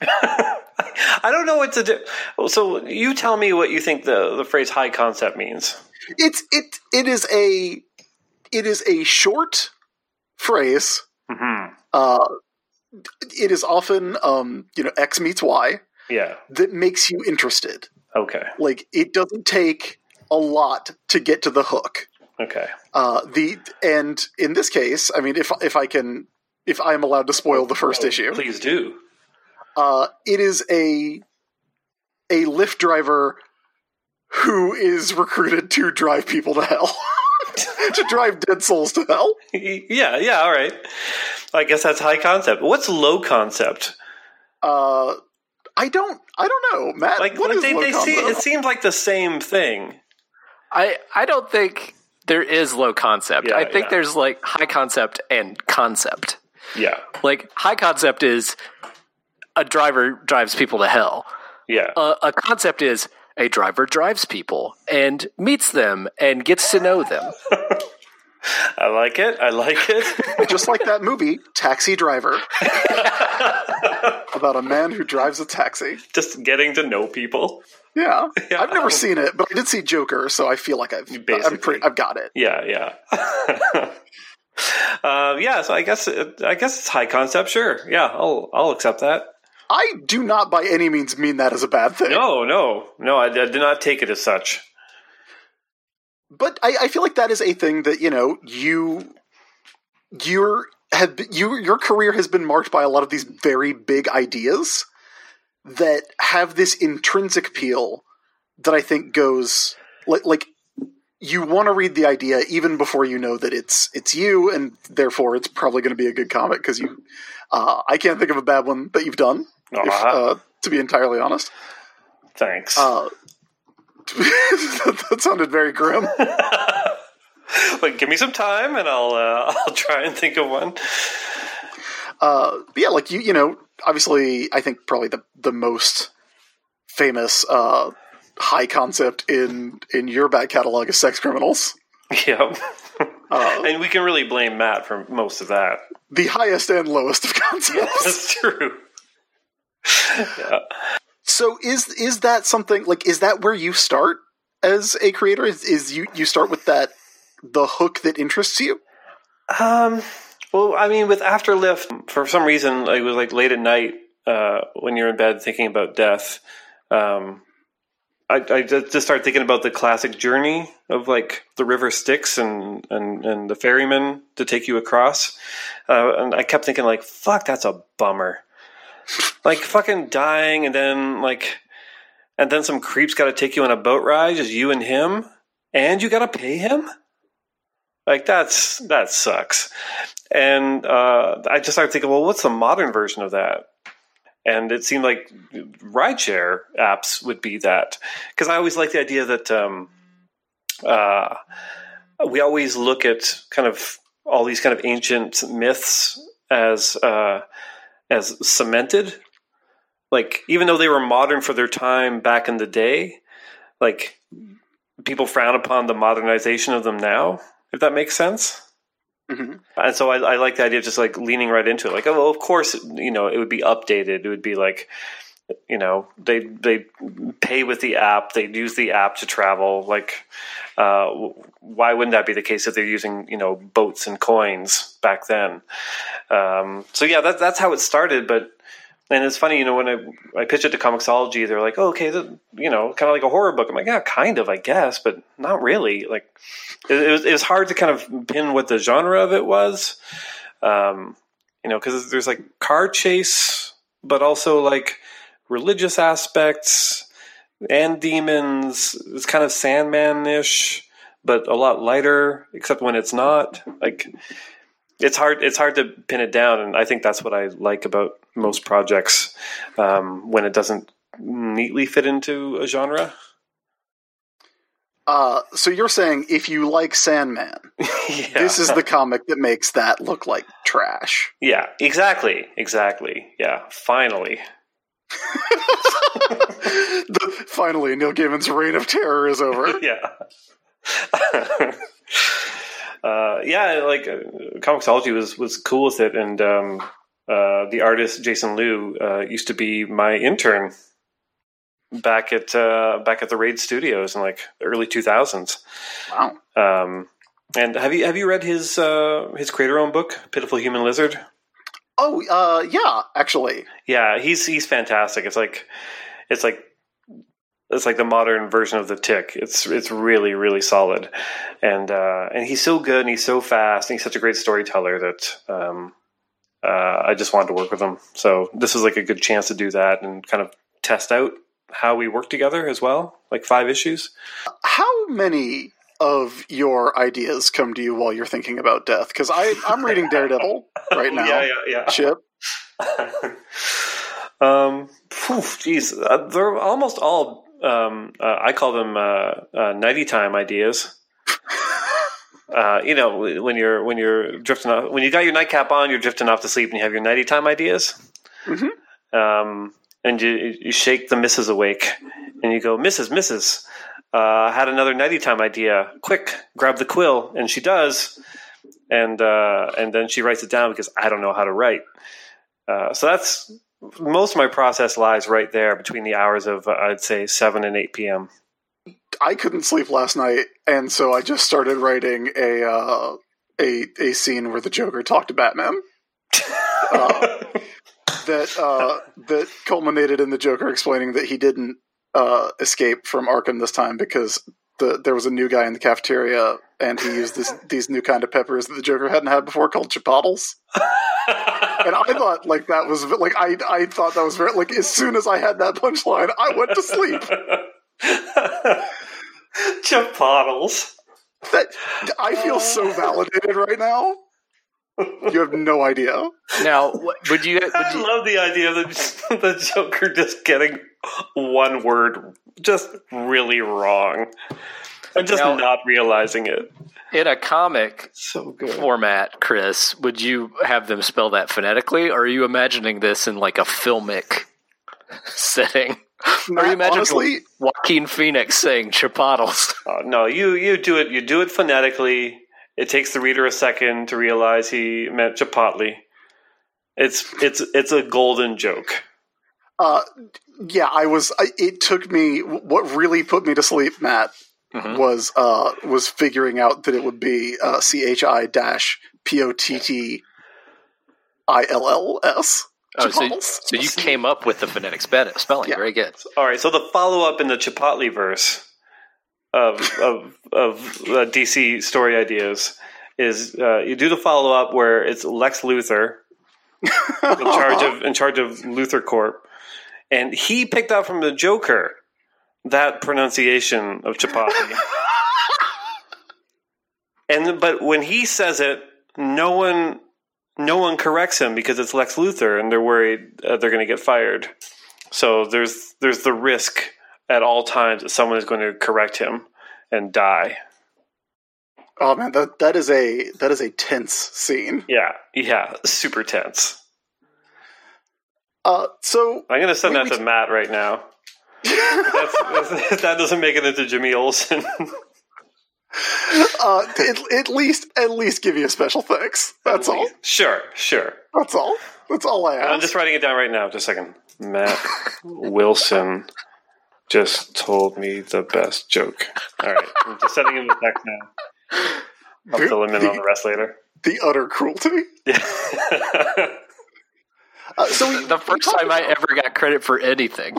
I don't know what to do. So you tell me what you think the, the phrase high concept means. It's it it is a it is a short phrase. Mm-hmm. Uh, it is often um, you know X meets Y Yeah. that makes you interested. Okay. Like it doesn't take a lot to get to the hook. Okay. Uh, the and in this case, I mean, if if I can, if I am allowed to spoil the first Oh, issue, please do. uh, it is a a Lyft driver who is recruited to drive people to hell, to drive dead souls to hell. Yeah. Yeah. All right. I guess that's high concept. What's low concept? Uh, I don't, I don't know, Matt. Like, what like is they, low they see, concept? it seems like the same thing. I I don't think there is low concept. Yeah, I think yeah. there's like high concept and concept. Yeah. Like high concept is a driver drives people to hell. Yeah. Uh, a concept is a driver drives people and meets them and gets to know them. I like it. I like it. Just like that movie, Taxi Driver, about a man who drives a taxi. Just getting to know people. Yeah, Yeah. I've never seen it, but I did see Joker, so I feel like I've I'm Basically. pretty, I've got it. Yeah, yeah. uh, yeah, so I guess it, I guess it's high concept. Sure, yeah, I'll I'll accept that. I do not by any means mean that as a bad thing. No, no, no. I, I did not take it as such. But I, I feel like that is a thing that, you know, you your have you your career has been marked by a lot of these very big ideas that have this intrinsic appeal that I think goes like like you want to read the idea even before you know that it's it's you, and therefore it's probably going to be a good comic because you. Uh, I can't think of a bad one that you've done. If, uh, to be entirely honest, Thanks. uh, that sounded very grim. Like, give me some time, and I'll uh, I'll try and think of one. Uh, but yeah, like you, you know, obviously, I think probably the the most famous uh, high concept in in your back catalog is Sex Criminals. Yep. Uh, And we can really blame Matt for most of that. the highest and lowest of concepts. That's true. Yeah. So is is that something like is that where you start as a creator? Is is you you start with that the hook that interests you? Um. Well, I mean, with Afterlift, for some reason, it was like late at night uh, when you're in bed thinking about death. Um, I, I just started thinking about the classic journey of like the river Styx and and, and the ferryman to take you across, uh, and I kept thinking like, "Fuck, that's a bummer." Like fucking dying, and then like, and then some creep's got to take you on a boat ride, just you and him, and you got to pay him. Like that's that sucks. And uh, I just started thinking, well, what's the modern version of that? And it seemed like rideshare apps would be that, because I always like the idea that um, uh, we always look at kind of all these kind of ancient myths as uh, as cemented. Like, even though they were modern for their time back in the day, like people frown upon the modernization of them now, if that makes sense. Mm-hmm. And so I, I like the idea of just like leaning right into it. Like, oh, well, of course, you know, it would be updated. It would be like, you know, they they pay with the app. They use the app to travel. Like, uh, why wouldn't that be the case if they're using, you know, boats and coins back then? Um, so yeah, that, that's how it started. But And it's funny, you know, when I, I pitch it to Comixology, they're like, oh, okay, the, you know, kind of like a horror book. I'm like, yeah, kind of, I guess, but not really. Like, it, it, was, it was hard to kind of pin what the genre of it was, um, you know, because there's like car chase, but also like religious aspects and demons. It's kind of Sandman-ish, but a lot lighter, except when it's not. Like, it's hard. It's hard to pin it down, and I think that's what I like about most projects, um, when it doesn't neatly fit into a genre. Uh, so you're saying if you like Sandman, Yeah. this is the comic that makes that look like trash. Yeah, exactly, exactly. Yeah, finally. the, finally, Neil Gaiman's reign of terror is over. Yeah. uh, yeah, like uh, Comixology was was cool with it, and um, uh, the artist Jason Liu uh, used to be my intern back at uh, back at the Raid Studios in like the early two thousands. Wow. Um, and have you have you read his uh, his creator-owned book, Pitiful Human Lizard? Oh, uh, yeah, actually. Yeah, he's he's fantastic. It's like it's like it's like the modern version of The Tick. It's it's really really solid, and uh, and he's so good and he's so fast and he's such a great storyteller that um, uh, I just wanted to work with him. So this was like a good chance to do that and kind of test out how we work together as well. Like five issues. How many of your ideas come to you while you're thinking about death? Because I'm reading Daredevil right now. yeah, yeah, yeah. Chip. um, phew, geez, uh, they're almost all. Um, uh, I call them uh, uh, nighty time ideas. uh, you know, when you're when you're drifting off, when you got your nightcap on, you're drifting off to sleep, and you have your nighty time ideas. Mm-hmm. Um, and you you shake the missus awake, and you go, Missus Missus Uh, had another nighty time idea. Quick, grab the quill, and she does, and uh, and then she writes it down because I don't know how to write. Uh, so that's most of my process lies right there between the hours of uh, I'd say seven and eight p.m. I couldn't sleep last night, and so I just started writing a uh, a a scene where the Joker talked to Batman. uh, that uh, that culminated in the Joker explaining that he didn't Uh, escape from Arkham this time because the, there was a new guy in the cafeteria and he used this, these new kind of peppers that the Joker hadn't had before called chipotles. And I thought like that was like I I thought that was very like as soon as I had that punchline I went to sleep. Chipotles. That I feel so validated right now. You have no idea. Now, would you? Would I you love the idea of the, the Joker just getting one word just really wrong and just Now- not realizing it. in a comic So good. format, Chris, would you have them spell that phonetically, or are you imagining this in like a filmic setting? Or are you Matt, imagining honestly, Joaquin Phoenix saying chipotles? Uh, no, you you do it. You do it phonetically. It takes the reader a second to realize he meant chipotle. It's it's it's a golden joke. uh, yeah, I was. I, it took me. What really put me to sleep, Matt, Mhm. was uh was figuring out that it would be uh, C H I dash P O T T I L L S. Oh, so, Chipotles. so you came up with the phonetic spe- spelling. Yeah. Very good. All right, so the follow up in the Chipotle verse of of of uh, D C story ideas is uh, you do the follow up where it's Lex Luthor in charge of in charge of Luthor Corp, and he picked up from the Joker that pronunciation of Chipotle. And but when he says it, no one no one corrects him because it's Lex Luthor, and they're worried uh, they're going to get fired. So there's there's the risk at all times that someone is going to correct him and die. Oh man, that that is a that is a tense scene. Yeah, yeah, super tense. Uh, so I'm going to send We- that we- to Matt right now. That's, that's, that doesn't make it into Jimmy Olsen. uh, at, at least at least give you a special thanks. That's all. Sure, sure. That's all. That's all I ask. I'm just writing it down right now. Just a second. Matt Wilson just told me the best joke. All right. I'm just sending him the text now. I'll fill him in on the rest later. The utter cruelty. Yeah. Uh, so we, the first time about... I ever got credit for anything.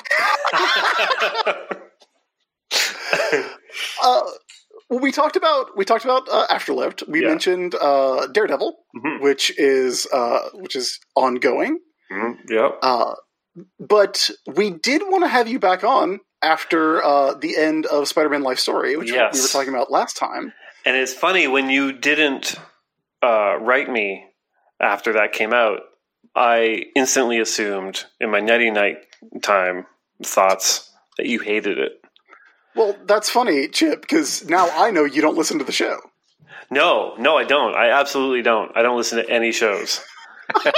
uh, well, we talked about we talked about uh, Afterlift. We yeah. mentioned uh, Daredevil, mm-hmm. which is uh, which is ongoing. Mm-hmm. Yep. Uh, but we did want to have you back on after uh, the end of Spider-Man Life Story, which yes. we were talking about last time. And it's funny, when you didn't uh, write me after that came out, I instantly assumed in my nighty night time thoughts that you hated it. Well, that's funny, Chip, because now I know you don't listen to the show. No, no, I don't. I absolutely don't. I don't listen to any shows. did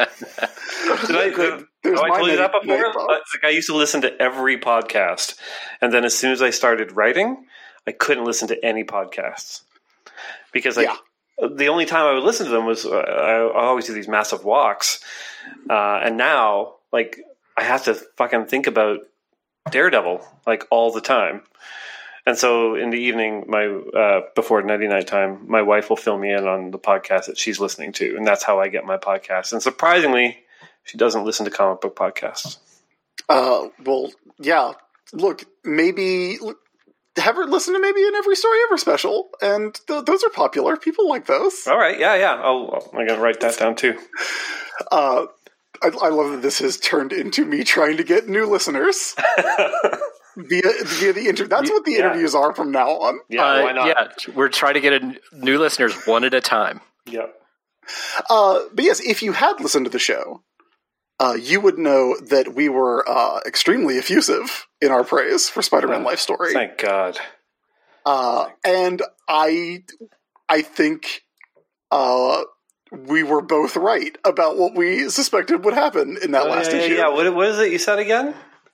I, did, have I told you that before? Like, I used to listen to every podcast, and then as soon as I started writing, I couldn't listen to any podcasts because like, yeah. the only time I would listen to them was uh, I, I always do these massive walks, uh, and now like I have to fucking think about Daredevil like all the time. And so in the evening, my uh, before nighty night time, my wife will fill me in on the podcast that she's listening to, and that's how I get my podcast. And surprisingly, she doesn't listen to comic book podcasts. Uh, well, yeah. Look, maybe have her listen to maybe an Every Story Ever special, and th- those are popular. People like those. All right, yeah, yeah. I'll, I'm gonna write that down too. Uh, I, I love that this has turned into me trying to get new listeners. Via, via the interview. That's what the yeah. interviews are from now on. Yeah, uh, why not? Yeah, we're trying to get a n- new listeners one at a time. Yep. Uh, but yes, if you had listened to the show, uh, you would know that we were uh, extremely effusive in our praise for Spider-Man oh, Life Story. Thank God. Uh, and I, I think uh, we were both right about what we suspected would happen in that oh, last yeah, issue. Yeah, what, what is it you said again?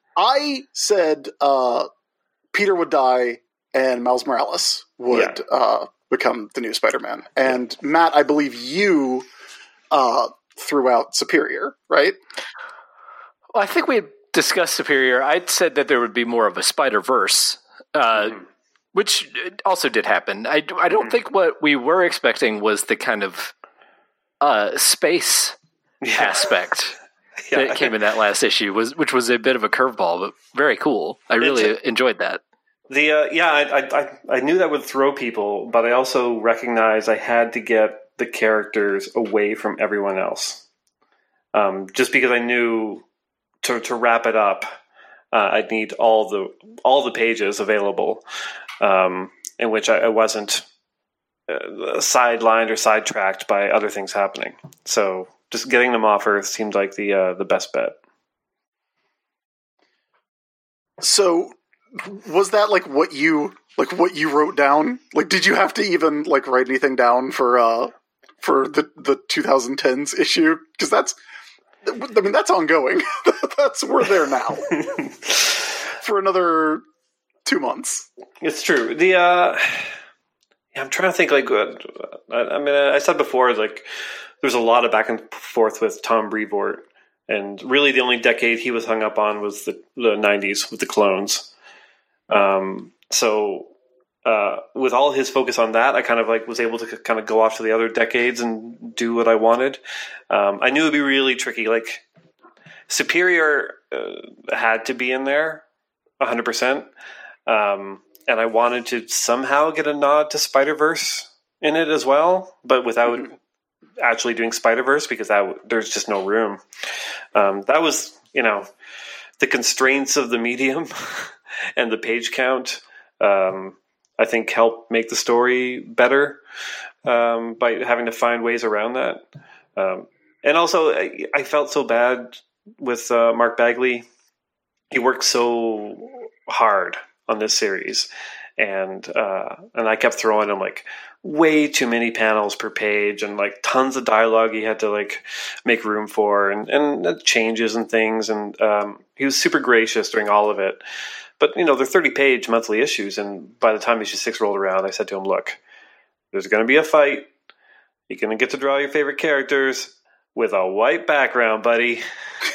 I said uh, Peter would die and Miles Morales would yeah. uh, become the new Spider-Man. And yeah. Matt, I believe you uh, threw out Superior, right? Well, I think we had discussed Superior. I said that there would be more of a Spider-Verse, uh, mm-hmm. which also did happen. I, I don't mm-hmm. think what we were expecting was the kind of uh, space yeah. aspect. Yeah. That came in that last issue, was which was a bit of a curveball, but very cool. I really a, enjoyed that. The uh, yeah, I, I I knew that would throw people, but I also recognized I had to get the characters away from everyone else, um, just because I knew to to wrap it up, uh, I'd need all the all the pages available, um, in which I, I wasn't uh, sidelined or sidetracked by other things happening. So. Just getting them off Earth seemed like the uh, the best bet. So, was that like what you like what you wrote down? Like, did you have to even like write anything down for uh, for the the twenty tens issue? Because that's, I mean, that's ongoing. That's we're there now for another two months. It's true. The uh, yeah, I'm trying to think. Like, uh, I, I mean, I said before, like. There's a lot of back and forth with Tom Brevoort, and really the only decade he was hung up on was the, the nineties with the clones. Um, so uh, with all his focus on that, I kind of like was able to kind of go off to the other decades and do what I wanted. Um, I knew it'd be really tricky. Like Superior uh, had to be in there one hundred percent, um, and I wanted to somehow get a nod to Spider-Verse in it as well, but without. Mm-hmm. actually doing Spider-Verse because that there's just no room. Um, that was, you know, the constraints of the medium and the page count, um, I think helped make the story better um, by having to find ways around that. Um, and also, I, I felt so bad with uh, Mark Bagley. He worked so hard on this series. And uh, and I kept throwing him like way too many panels per page and like tons of dialogue he had to like make room for and, and changes and things. And um, he was super gracious during all of it. But, you know, they're thirty page monthly issues. And by the time issue six rolled around, I said to him, look, there's going to be a fight. You're going to get to draw your favorite characters with a white background, buddy.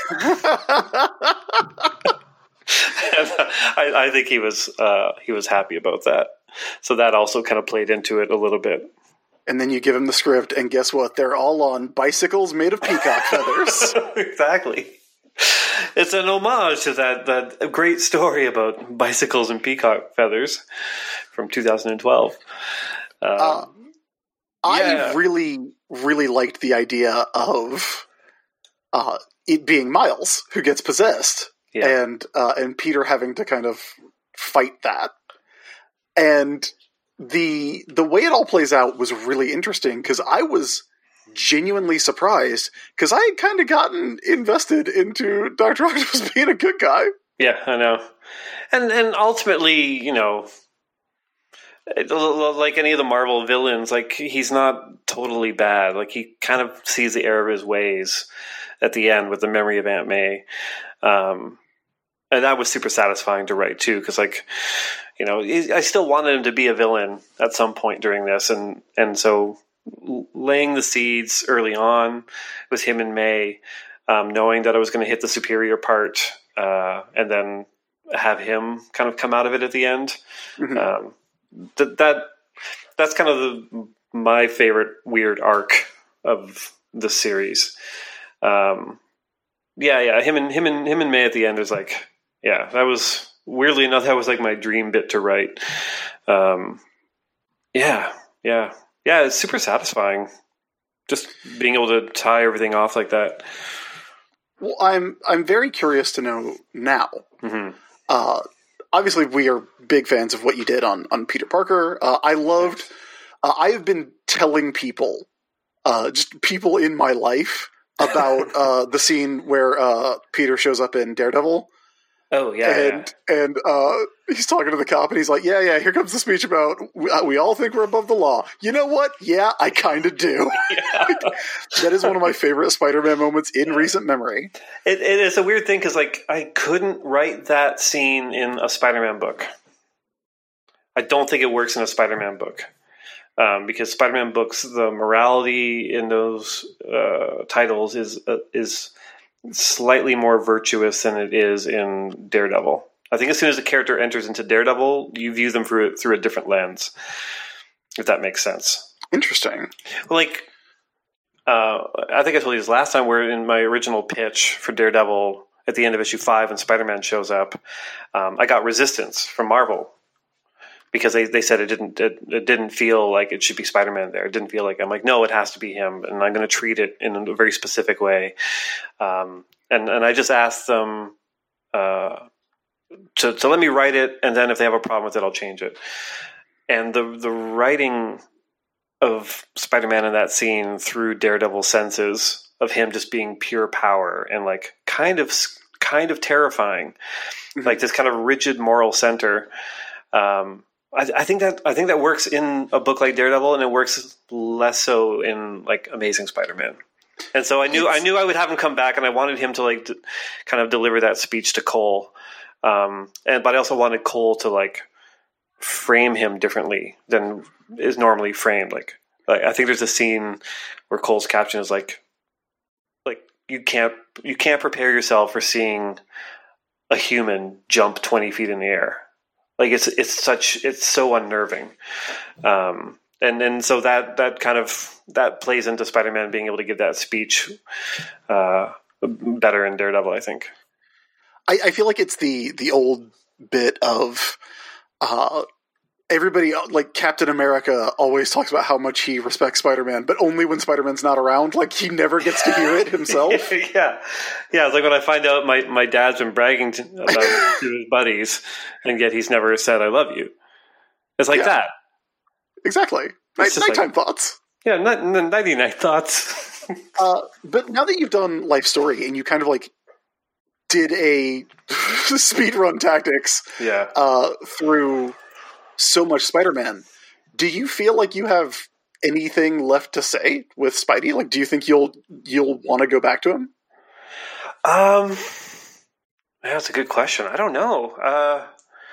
And I, I think he was uh, he was happy about that. So that also kind of played into it a little bit. and then you give him the script, and guess what? They're all on bicycles made of peacock feathers. Exactly. It's an homage to that, that great story about bicycles and peacock feathers from two thousand twelve. Um, uh, I yeah. really, really liked the idea of uh, it being Miles who gets possessed, Yeah. and uh, and Peter having to kind of fight that. And the the way it all plays out was really interesting, because I was genuinely surprised, because I had kind of gotten invested into Doctor Octopus being a good guy. Yeah, I know. And and ultimately, you know, it- like any of the Marvel villains, like he's not totally bad. Like he kind of sees the error of his ways at the end with the memory of Aunt May. Um, and that was super satisfying to write too, because like, you know, I still wanted him to be a villain at some point during this, and and so laying the seeds early on with him and May, um, knowing that I was going to hit the superior part, uh, and then have him kind of come out of it at the end. Mhm. Um, that that that's kind of the, my favorite weird arc of the series. Um, yeah, yeah, him and him and him and May at the end is like, yeah, that was weirdly enough that was like my dream bit to write. Um, yeah, yeah. Yeah, it's super satisfying. Just being able to tie everything off like that. Well, I'm I'm very curious to know now. hmm Uh, obviously, we are big fans of what you did on, on Peter Parker. Uh, I loved. Uh, I have been telling people, uh, just people in my life, about uh, the scene where uh, Peter shows up in Daredevil, Oh yeah, and and uh, he's talking to the cop, and he's like, "Yeah, yeah, here comes the speech about we, uh, we all think we're above the law. You know what? Yeah, I kind of do." yeah. That is one of my favorite Spider-Man moments in recent memory. It, it is a weird thing because like I couldn't write that scene in a Spider-Man book. I don't think it works in a Spider-Man book. Um, because Spider-Man books, the morality in those uh, titles is uh, is slightly more virtuous than it is in Daredevil. I think as soon as a character enters into Daredevil, you view them through through a different lens, if that makes sense. Interesting. Like, uh, I think I told you this last time, where in my original pitch for Daredevil, at the end of issue five, when Spider-Man shows up, um, I got resistance from Marvel. Because they, they said it didn't it, it didn't feel like it should be Spider-Man there. It didn't feel like I'm like no, it has to be him, and I'm going to treat it in a very specific way. Um, and and I just asked them uh, to to let me write it, and then if they have a problem with it, I'll change it. And the the writing of Spider-Man in that scene through Daredevil's senses of him just being pure power and like kind of kind of terrifying, mm-hmm. like this kind of rigid moral center. Um, I, I think that I think that works in a book like Daredevil, and it works less so in like Amazing Spider-Man. And so I knew I knew I would have him come back, and I wanted him to like d- kind of deliver that speech to Cole. Um, and but I also wanted Cole to like frame him differently than is normally framed. Like, like I think there's a scene where Cole's caption is like, like you can't you can't prepare yourself for seeing a human jump twenty feet in the air. Like it's it's such it's so unnerving, um, and and so that that kind of that plays into Spider-Man being able to give that speech uh, better in Daredevil, I think. I, I feel like it's the the old bit of uh, everybody, like Captain America always talks about how much he respects Spider-Man, but only when Spider-Man's not around. Like he never gets to hear it himself. yeah, yeah. It's like when I find out my, my dad's been bragging to, about it to his buddies, and yet he's never said "I love you." It's like yeah. that. Exactly. Night, nighttime like, thoughts. Yeah, night, nighty night thoughts. uh, but now that you've done Life Story and you kind of like did a speedrun tactics, yeah, uh, through so much Spider-Man, do you feel like you have anything left to say with Spidey? Like, do you think you'll you'll want to go back to him? Um, that's a good question. I don't know. Uh,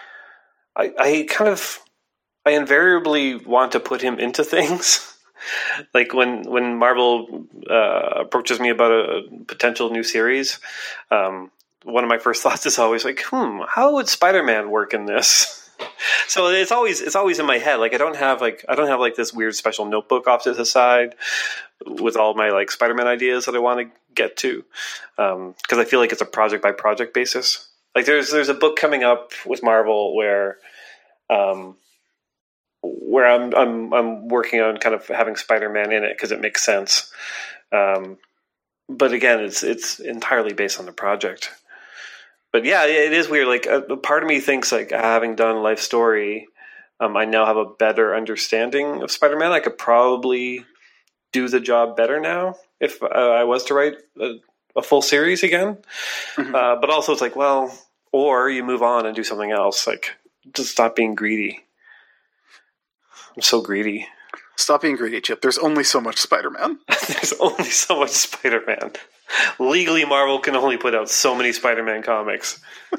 I I kind of I invariably want to put him into things. Like when when Marvel uh, approaches me about a potential new series, um, one of my first thoughts is always like, "Hmm, how would Spider-Man work in this?" So it's always it's always in my head. Like I don't have like I don't have like this weird special notebook off to the side with all my like Spider-Man ideas that I want to get to, because um, I feel like it's a project by project basis. Like there's there's a book coming up with Marvel where, um, where I'm I'm I'm working on kind of having Spider-Man in it because it makes sense. Um, but again, it's it's entirely based on the project. But yeah, it is weird. Like a, a part of me thinks like having done Life Story, um, I now have a better understanding of Spider-Man. I could probably do the job better now if uh, I was to write a, a full series again. Mm-hmm. Uh, but also it's like, well, or you move on and do something else. Like just stop being greedy. I'm so greedy. Stop being greedy, Chip. There's only so much Spider-Man. There's only so much Spider-Man. Legally, Marvel can only put out so many Spider-Man comics.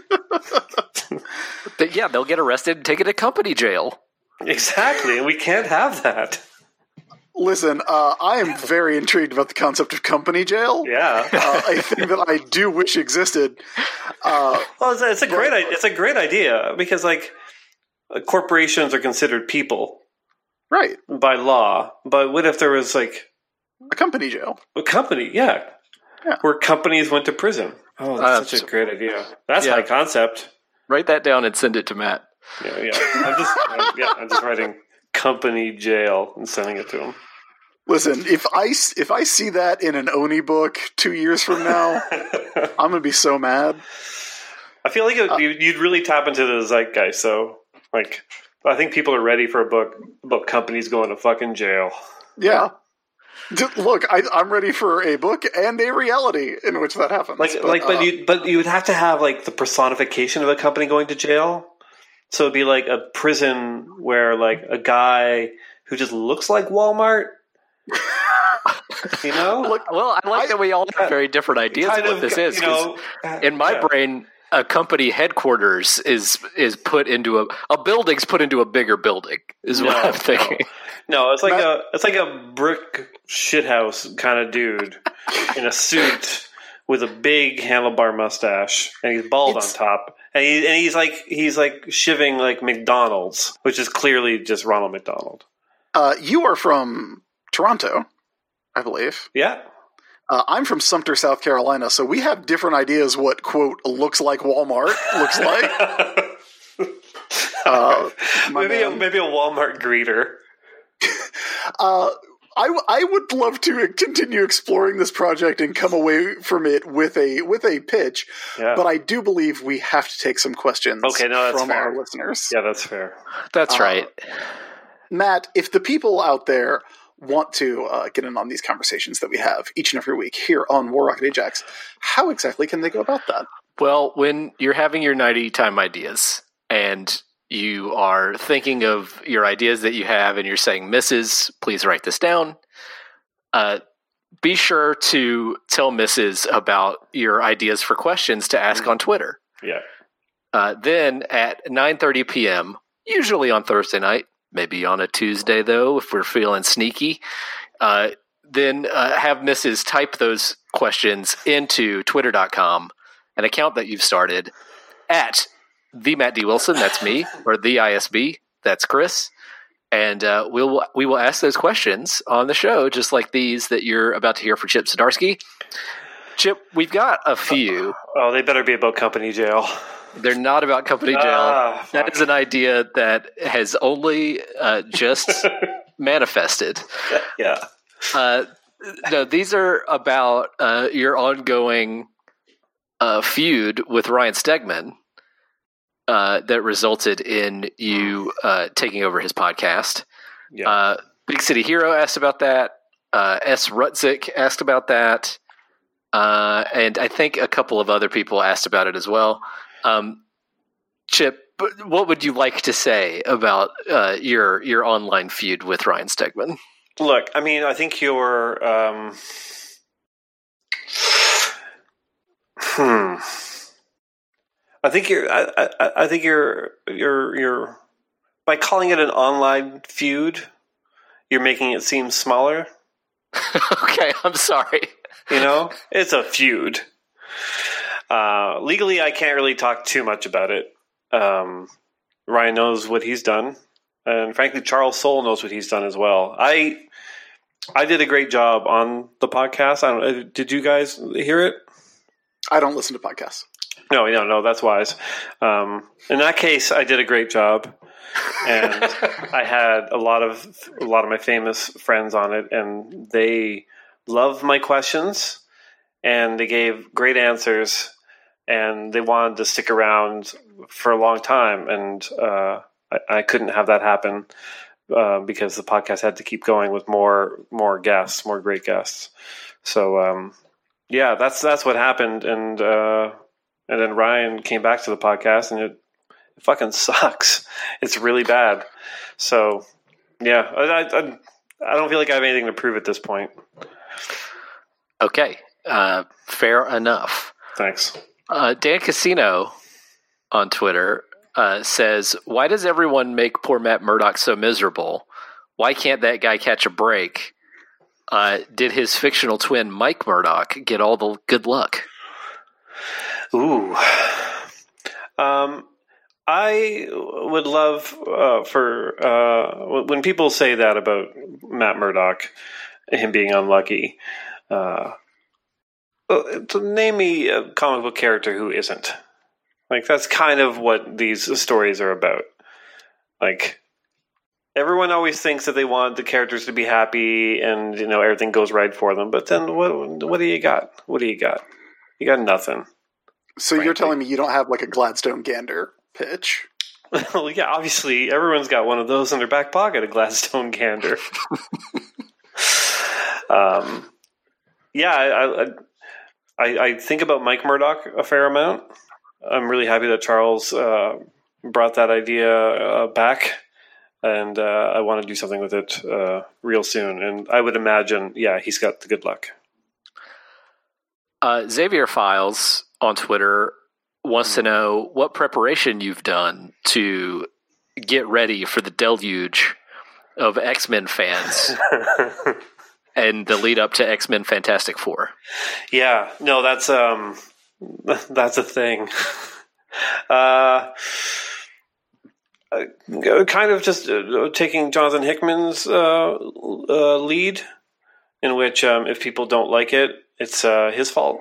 But yeah, they'll get arrested and taken to company jail. Exactly, and we can't have that. Listen, uh, I am very intrigued about the concept of company jail. Yeah, uh, a thing that I do wish existed. Uh, well, it's a, it's a great it's a great idea because like corporations are considered people, right, by law. But what if there was like a company jail? A company, yeah. Yeah. Where companies went to prison. Oh, that's uh, such a great idea. That's yeah. my concept. Write that down and send it to Matt. Yeah, yeah. I'm just, I'm, yeah, I'm just writing company jail and sending it to him. Listen, if I, if I see that in an Oni book two years from now, I'm going to be so mad. I feel like it, uh, you'd really tap into the zeitgeist. So, like, I think people are ready for a book about companies going to fucking jail. Yeah. Look, I, I'm ready for a book and a reality in which that happens. Like, but, like, uh, but you, but you would have to have like the personification of a company going to jail. So it'd be like a prison where like a guy who just looks like Walmart. You know, Look, well, I like I, that we all have very different ideas of what this is. You know, in my yeah. brain, a company headquarters is is put into a a building's put into a bigger building. Is no, what I'm thinking. No, no it's like Matt, a it's like a brick shithouse kind of dude in a suit with a big handlebar mustache, and he's bald on top, and he and he's like he's like shivving like McDonald's, which is clearly just Ronald McDonald. Uh, you are from Toronto, I believe. Yeah. Uh, I'm from Sumter, South Carolina, so we have different ideas what, quote, looks like Walmart looks like. uh, maybe, a, maybe a Walmart greeter. uh, I, I would love to continue exploring this project and come away from it with a with a pitch, yeah. but I do believe we have to take some questions okay, no, that's from fair. our listeners. Yeah, that's fair. That's uh, right. Matt, if the people out there want to uh, get in on these conversations that we have each and every week here on War Rocket Ajax, how exactly can they go about that? Well, when you're having your ninety time ideas and you are thinking of your ideas that you have and you're saying, Missus, please write this down, uh, be sure to tell Missus about your ideas for questions to ask on Twitter. Yeah. Uh, then at nine thirty p.m., usually on Thursday night, maybe on a Tuesday, though, if we're feeling sneaky, uh, then uh, have Missus type those questions into twitter dot com, an account that you've started, at the Matt D. Wilson, that's me, or the I S B, that's Chris, and uh, we'll, we will ask those questions on the show, just like these that you're about to hear from Chip Zdarsky. Chip, we've got a few. Oh, they better be about company jail. They're not about company jail. Ah, that is an idea that has only uh, just manifested. Yeah. Uh, no, these are about uh, your ongoing uh, feud with Ryan Stegman uh, that resulted in you uh, taking over his podcast. Yeah. Uh, Big City Hero asked about that. Uh, S. Rutzik asked about that. Uh, and I think a couple of other people asked about it as well. Um, Chip, what would you like to say about uh, your your online feud with Ryan Stegman? Look, I mean, I think you're. Um, hmm. I think you're. I, I, I think you're. You're. You're. By calling it an online feud, you're making it seem smaller. Okay, I'm sorry. You know, it's a feud. Uh, legally, I can't really talk too much about it. Um, Ryan knows what he's done, and frankly, Charles Soule knows what he's done as well. I I did a great job on the podcast. I don't, did you guys hear it? I don't listen to podcasts. No, no, no. That's wise. Um, in that case, I did a great job, and I had a lot of a lot of my famous friends on it, and they loved my questions, and they gave great answers, and they wanted to stick around for a long time, and uh, I, I couldn't have that happen uh, because the podcast had to keep going with more more guests, more great guests. So um, yeah, that's that's what happened, and uh, and then Ryan came back to the podcast, and it, it fucking sucks. It's really bad. So yeah, I, I I don't feel like I have anything to prove at this point. Okay, uh, fair enough. Thanks. Uh, Dan Casino on Twitter uh, says, "Why does everyone make poor Matt Murdock so miserable? Why can't that guy catch a break? Uh, did his fictional twin Mike Murdock get all the good luck?" Ooh. Um, I would love uh, for uh, when people say that about Matt Murdock, him being unlucky. Uh, to name me a comic book character who isn't. Like, that's kind of what these stories are about. Like, everyone always thinks that they want the characters to be happy and, you know, everything goes right for them. But then what what do you got? What do you got? You got nothing. So frankly. You're telling me you don't have like a Gladstone Gander pitch? Well, yeah, obviously everyone's got one of those in their back pocket, a Gladstone Gander. um, yeah, I, I, I, I think about Mike Murdock a fair amount. I'm really happy that Charles uh, brought that idea uh, back, and uh, I want to do something with it uh, real soon. And I would imagine, yeah, he's got the good luck. Uh, Xavier Files on Twitter wants to know what preparation you've done to get ready for the deluge of X-Men fans and the lead up to X-Men Fantastic Four. Yeah, no, that's um, that's a thing. uh, kind of just uh, taking Jonathan Hickman's uh, uh, lead, in which um, if people don't like it, it's uh, his fault.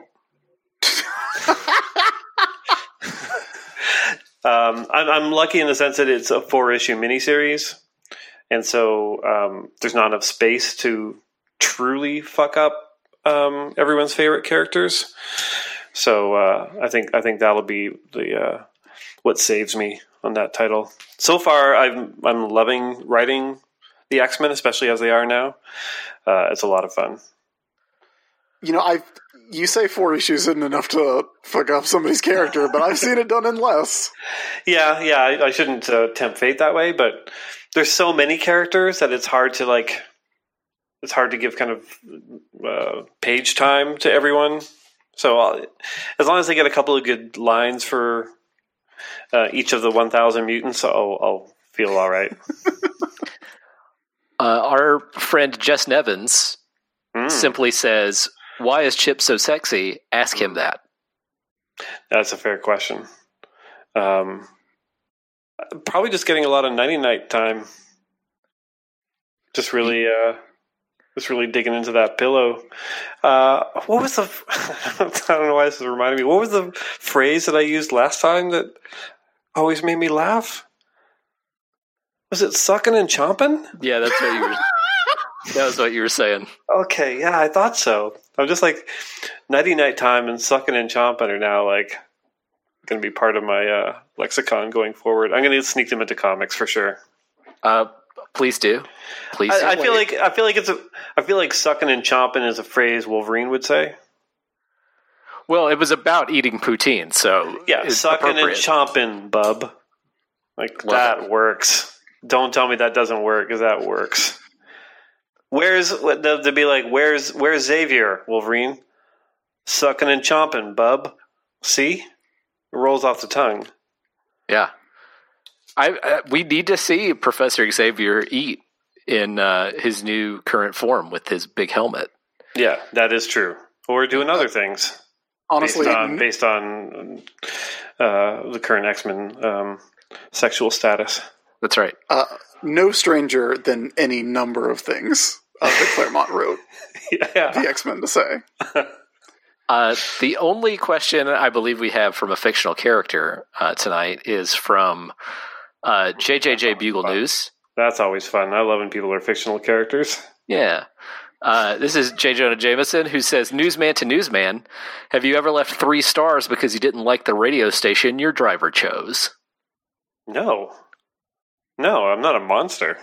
um, I'm, I'm lucky in the sense that it's a four-issue miniseries, and so um, there's not enough space to truly fuck up um, everyone's favorite characters. So uh, I think I think that'll be the uh, what saves me on that title. So far, I'm I'm loving writing the X-Men, especially as they are now. Uh, it's a lot of fun. You know, I you say four issues isn't enough to fuck up somebody's character, but I've seen it done in less. Yeah, yeah, I, I shouldn't uh, tempt fate that way, but there's so many characters that it's hard to like. It's hard to give kind of uh, page time to everyone. So I'll, as long as they get a couple of good lines for uh, each of the one thousand mutants, I'll, I'll feel all right. uh, our friend Jess Nevins mm. simply says, "Why is Chip so sexy? Ask him that." That's a fair question. Um, probably just getting a lot of nighty-night time. Just really, uh, just really digging into that pillow. Uh, what was the? I don't know why this is reminding me. What was the phrase that I used last time that always made me laugh? Was it sucking and chomping? Yeah, that's what you were. That was what you were saying. Okay, yeah, I thought so. I'm just like nighty night time and sucking and chomping are now like going to be part of my uh, lexicon going forward. I'm going to sneak them into comics for sure. Uh, please do. Please. I, I feel like I feel like it's a. I feel like sucking and chomping is a phrase Wolverine would say. Well, it was about eating poutine, so yeah, it's sucking and chomping, bub. Like Love that it. Works. Don't tell me that doesn't work, because that works. Where's to be like? Where's where's Xavier, Wolverine? Sucking and chomping, bub. See, it rolls off the tongue. Yeah, I, I we need to see Professor Xavier eat in uh, his new current form with his big helmet. Yeah, that is true. Or doing other things. Honestly, based on, based on uh, the current X-Men um, sexual status. That's right. Uh, no stranger than any number of things uh, that Claremont wrote Yeah. the X-Men to say. Uh, the only question I believe we have from a fictional character uh, tonight is from uh, J J J Bugle News. That's always fun. I love when people are fictional characters. Yeah. Uh, this is J. Jonah Jameson, who says, Newsman to Newsman, have you ever left three stars because you didn't like the radio station your driver chose? No. No, I'm not a monster.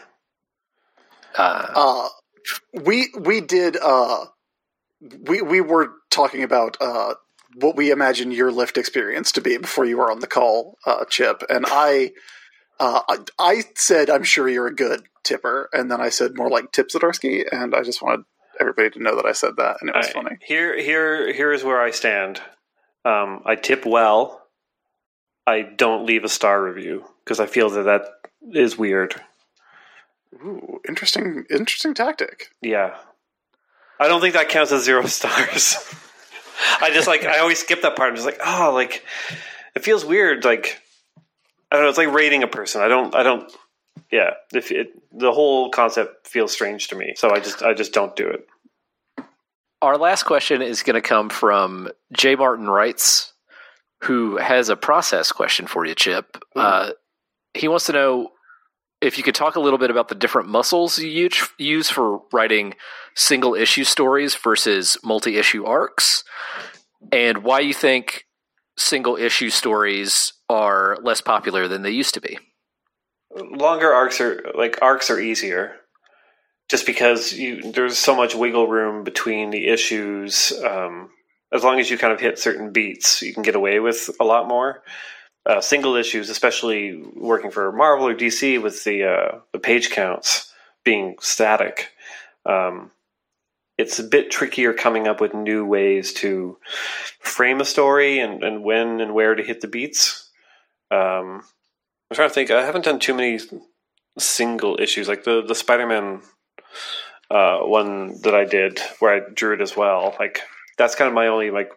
Uh, Uh, we we did. Uh, we we were talking about uh, what we imagine your Lyft experience to be before you were on the call, uh, Chip, and I, uh, I, I said I'm sure you're a good tipper, and then I said more like Tip Zdarsky, and I just wanted everybody to know that I said that, and it was I, funny. Here, here, here is where I stand. Um, I tip well. I don't leave a star review because I feel that that is weird. Ooh, interesting, interesting tactic. Yeah, I don't think that counts as zero stars. I just like I always skip that part. I'm just like, oh, like it feels weird. Like I don't know. It's like rating a person. I don't. I don't. Yeah, if it, the whole concept feels strange to me, so I just I just don't do it. Our last question is going to come from J. Martin Wrights, who has a process question for you, Chip. Uh, he wants to know if you could talk a little bit about the different muscles you use, use for writing single-issue stories versus multi-issue arcs, and why you think single-issue stories are less popular than they used to be. Longer arcs are like arcs are easier, just because you there's so much wiggle room between the issues. Um, as long as you kind of hit certain beats, you can get away with a lot more. Uh, single issues, especially working for Marvel or D C, with the uh, the page counts being static, um, it's a bit trickier coming up with new ways to frame a story and, and when and where to hit the beats. Um, I'm trying to think. I haven't done too many single issues like the the Spider-Man uh, one that I did, where I drew it as well. Like that's kind of my only like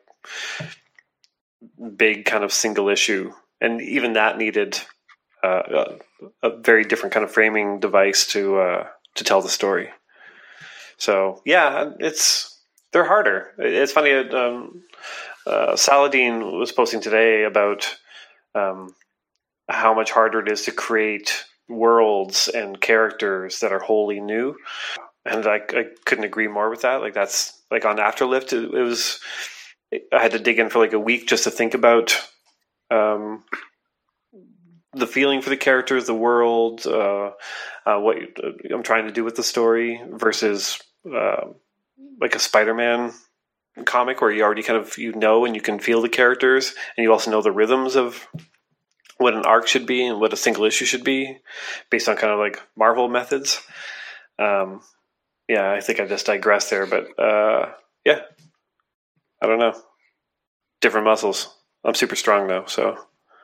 big kind of single issue. And even that needed uh, a, a very different kind of framing device to uh, to tell the story. So yeah, it's they're harder. It's funny. Um, uh, Saladin was posting today about um, how much harder it is to create worlds and characters that are wholly new, and I, I couldn't agree more with that. Like that's like on Afterlift, it, it was. I had to dig in for like a week just to think about. Um, the feeling for the characters, the world, uh, uh, what uh, I'm trying to do with the story versus uh, like a Spider-Man comic where you already kind of you know and you can feel the characters and you also know the rhythms of what an arc should be and what a single issue should be based on kind of like Marvel methods. Um, yeah, I think I just digressed there, but uh, yeah, I don't know. Different muscles. I'm super strong though, so.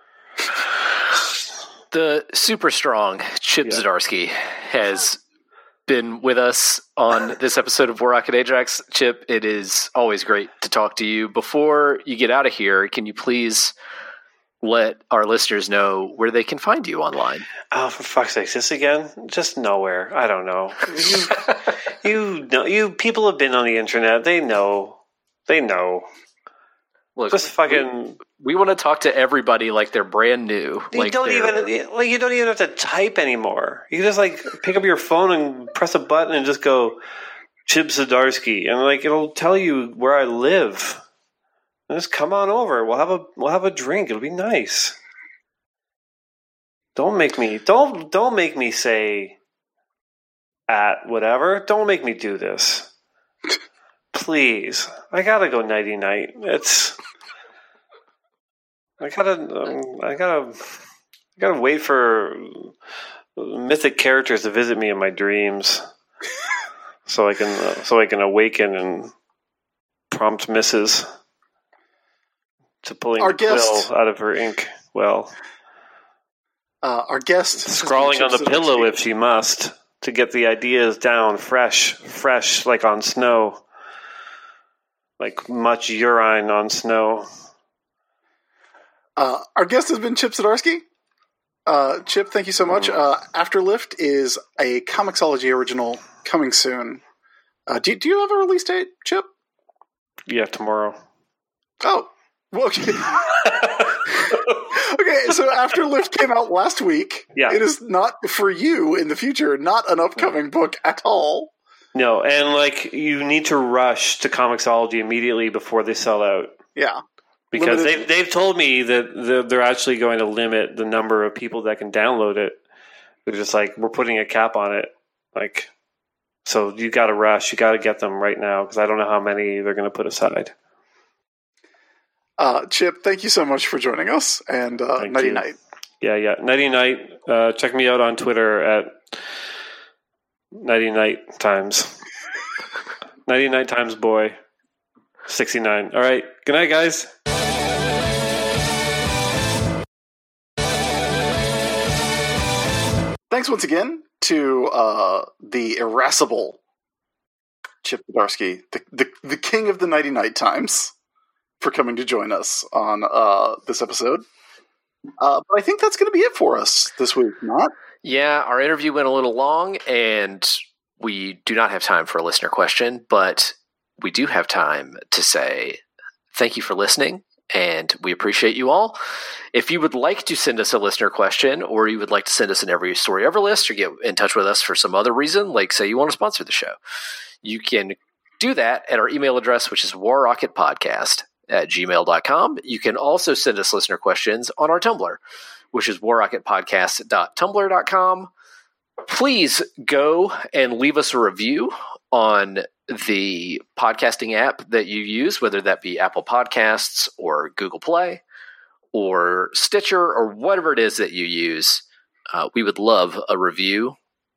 The super strong Chip Yeah. Zdarsky has been with us on this episode of Warrock and Ajax. Chip, it is always great to talk to you. Before you get out of here, can you please let our listeners know where they can find you online? Oh, for fuck's sake, this again? Just nowhere. I don't know. You, you know, you people have been on the internet. They know. They know. Look, Just fucking. we, we want to talk to everybody like they're brand new. You like don't they're- even like you don't even have to type anymore. You just like pick up your phone and press a button and just go Chip Zdarsky, and like it'll tell you where I live. And just come on over. We'll have a we'll have a drink. It'll be nice. Don't make me don't don't make me say at whatever. Don't make me do this. Please. I gotta go nighty night. It's I gotta um, I gotta I gotta wait for mythic characters to visit me in my dreams, so I can uh, so I can awaken and prompt Missus to pulling Our the guest- quill out of her ink well, Uh, our guest has scrawling been on the Chip pillow Zdarsky. if she must to get the ideas down fresh, fresh like on snow, like much urine on snow. Uh, our guest has been Chip Zdarsky. Uh, Chip, thank you so much. Uh, Afterlift is a Comixology original coming soon. Uh, do, do you have a release date, Chip? Yeah, tomorrow. Oh, well, okay. Okay, so Afterlift came out last week. Yeah. It is not for you in the future, not an upcoming book at all. No, and like you need to rush to Comixology immediately before they sell out. Yeah. Because Limited. they've, they've told me that they're actually going to limit the number of people that can download it. They're just like, we're putting a cap on it. Like, so you got to rush. You got to get them right now because I don't know how many they're going to put aside. Uh, Chip, thank you so much for joining us, and uh, Thank nighty you. night. Yeah, yeah. Nighty night. Uh, check me out on Twitter at Nighty Night Times. Nighty Night Times Boy. sixty-nine. All right. Good night, guys. Thanks once again to uh, the irascible Chip Zdarsky, the, the the king of the Nighty Night Times, for coming to join us on uh, this episode. Uh, but I think that's going to be it for us this week, Matt. Yeah, our interview went a little long, and we do not have time for a listener question, but we do have time to say thank you for listening, and we appreciate you all. If you would like to send us a listener question, or you would like to send us an Every Story Ever list, or get in touch with us for some other reason, like say you want to sponsor the show, you can do that at our email address, which is warrocketpodcast at gmail dot com. You can also send us listener questions on our Tumblr, which is warrocketpodcast dot tumblr dot com. Please go and leave us a review on the podcasting app that you use, whether that be Apple Podcasts or Google Play or Stitcher or whatever it is that you use. Uh, we would love a review.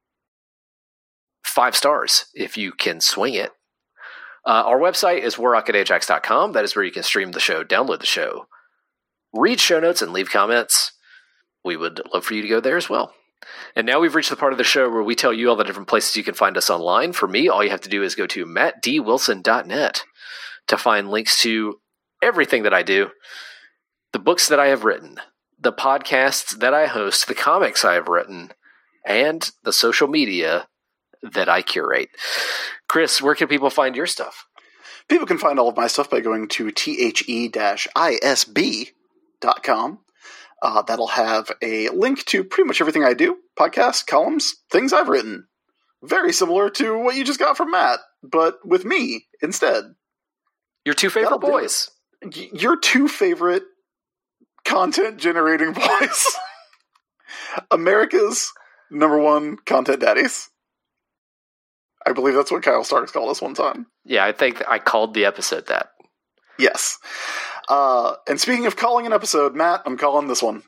Five stars if you can swing it. Uh, our website is war rocket ajax dot com. That is where you can stream the show, download the show, read show notes, and leave comments. We would love for you to go there as well. And now we've reached the part of the show where we tell you all the different places you can find us online. For me, all you have to do is go to matt d wilson dot net to find links to everything that I do, the books that I have written, the podcasts that I host, the comics I have written, and the social media that I curate. Chris, where can people find your stuff? People can find all of my stuff by going to the dash isb dot com. Uh, that'll have a link to pretty much everything I do, podcasts, columns, things I've written. Very similar to what you just got from Matt, but with me instead. Your two favorite That'll do boys. Y- Your two favorite content-generating boys. America's number one content daddies. I believe that's what Kyle Starks called us one time. Yeah, I think I called the episode that. Yes. Uh, and speaking of calling an episode, Matt, I'm calling this one.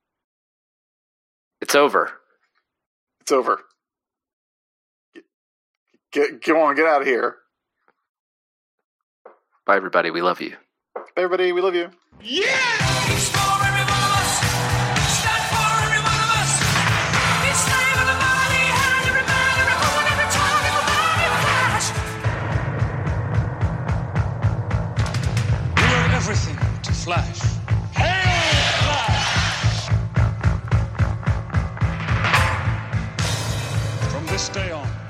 It's over. It's over. Get, get on, get out of here. Bye, everybody. We love you. Bye, everybody. We love you. It's for every one of us. It's not for every one of us. It's for everybody, and every man, every woman, every child, every flash. We are everything to Flash. Hail, Flash! From this day on,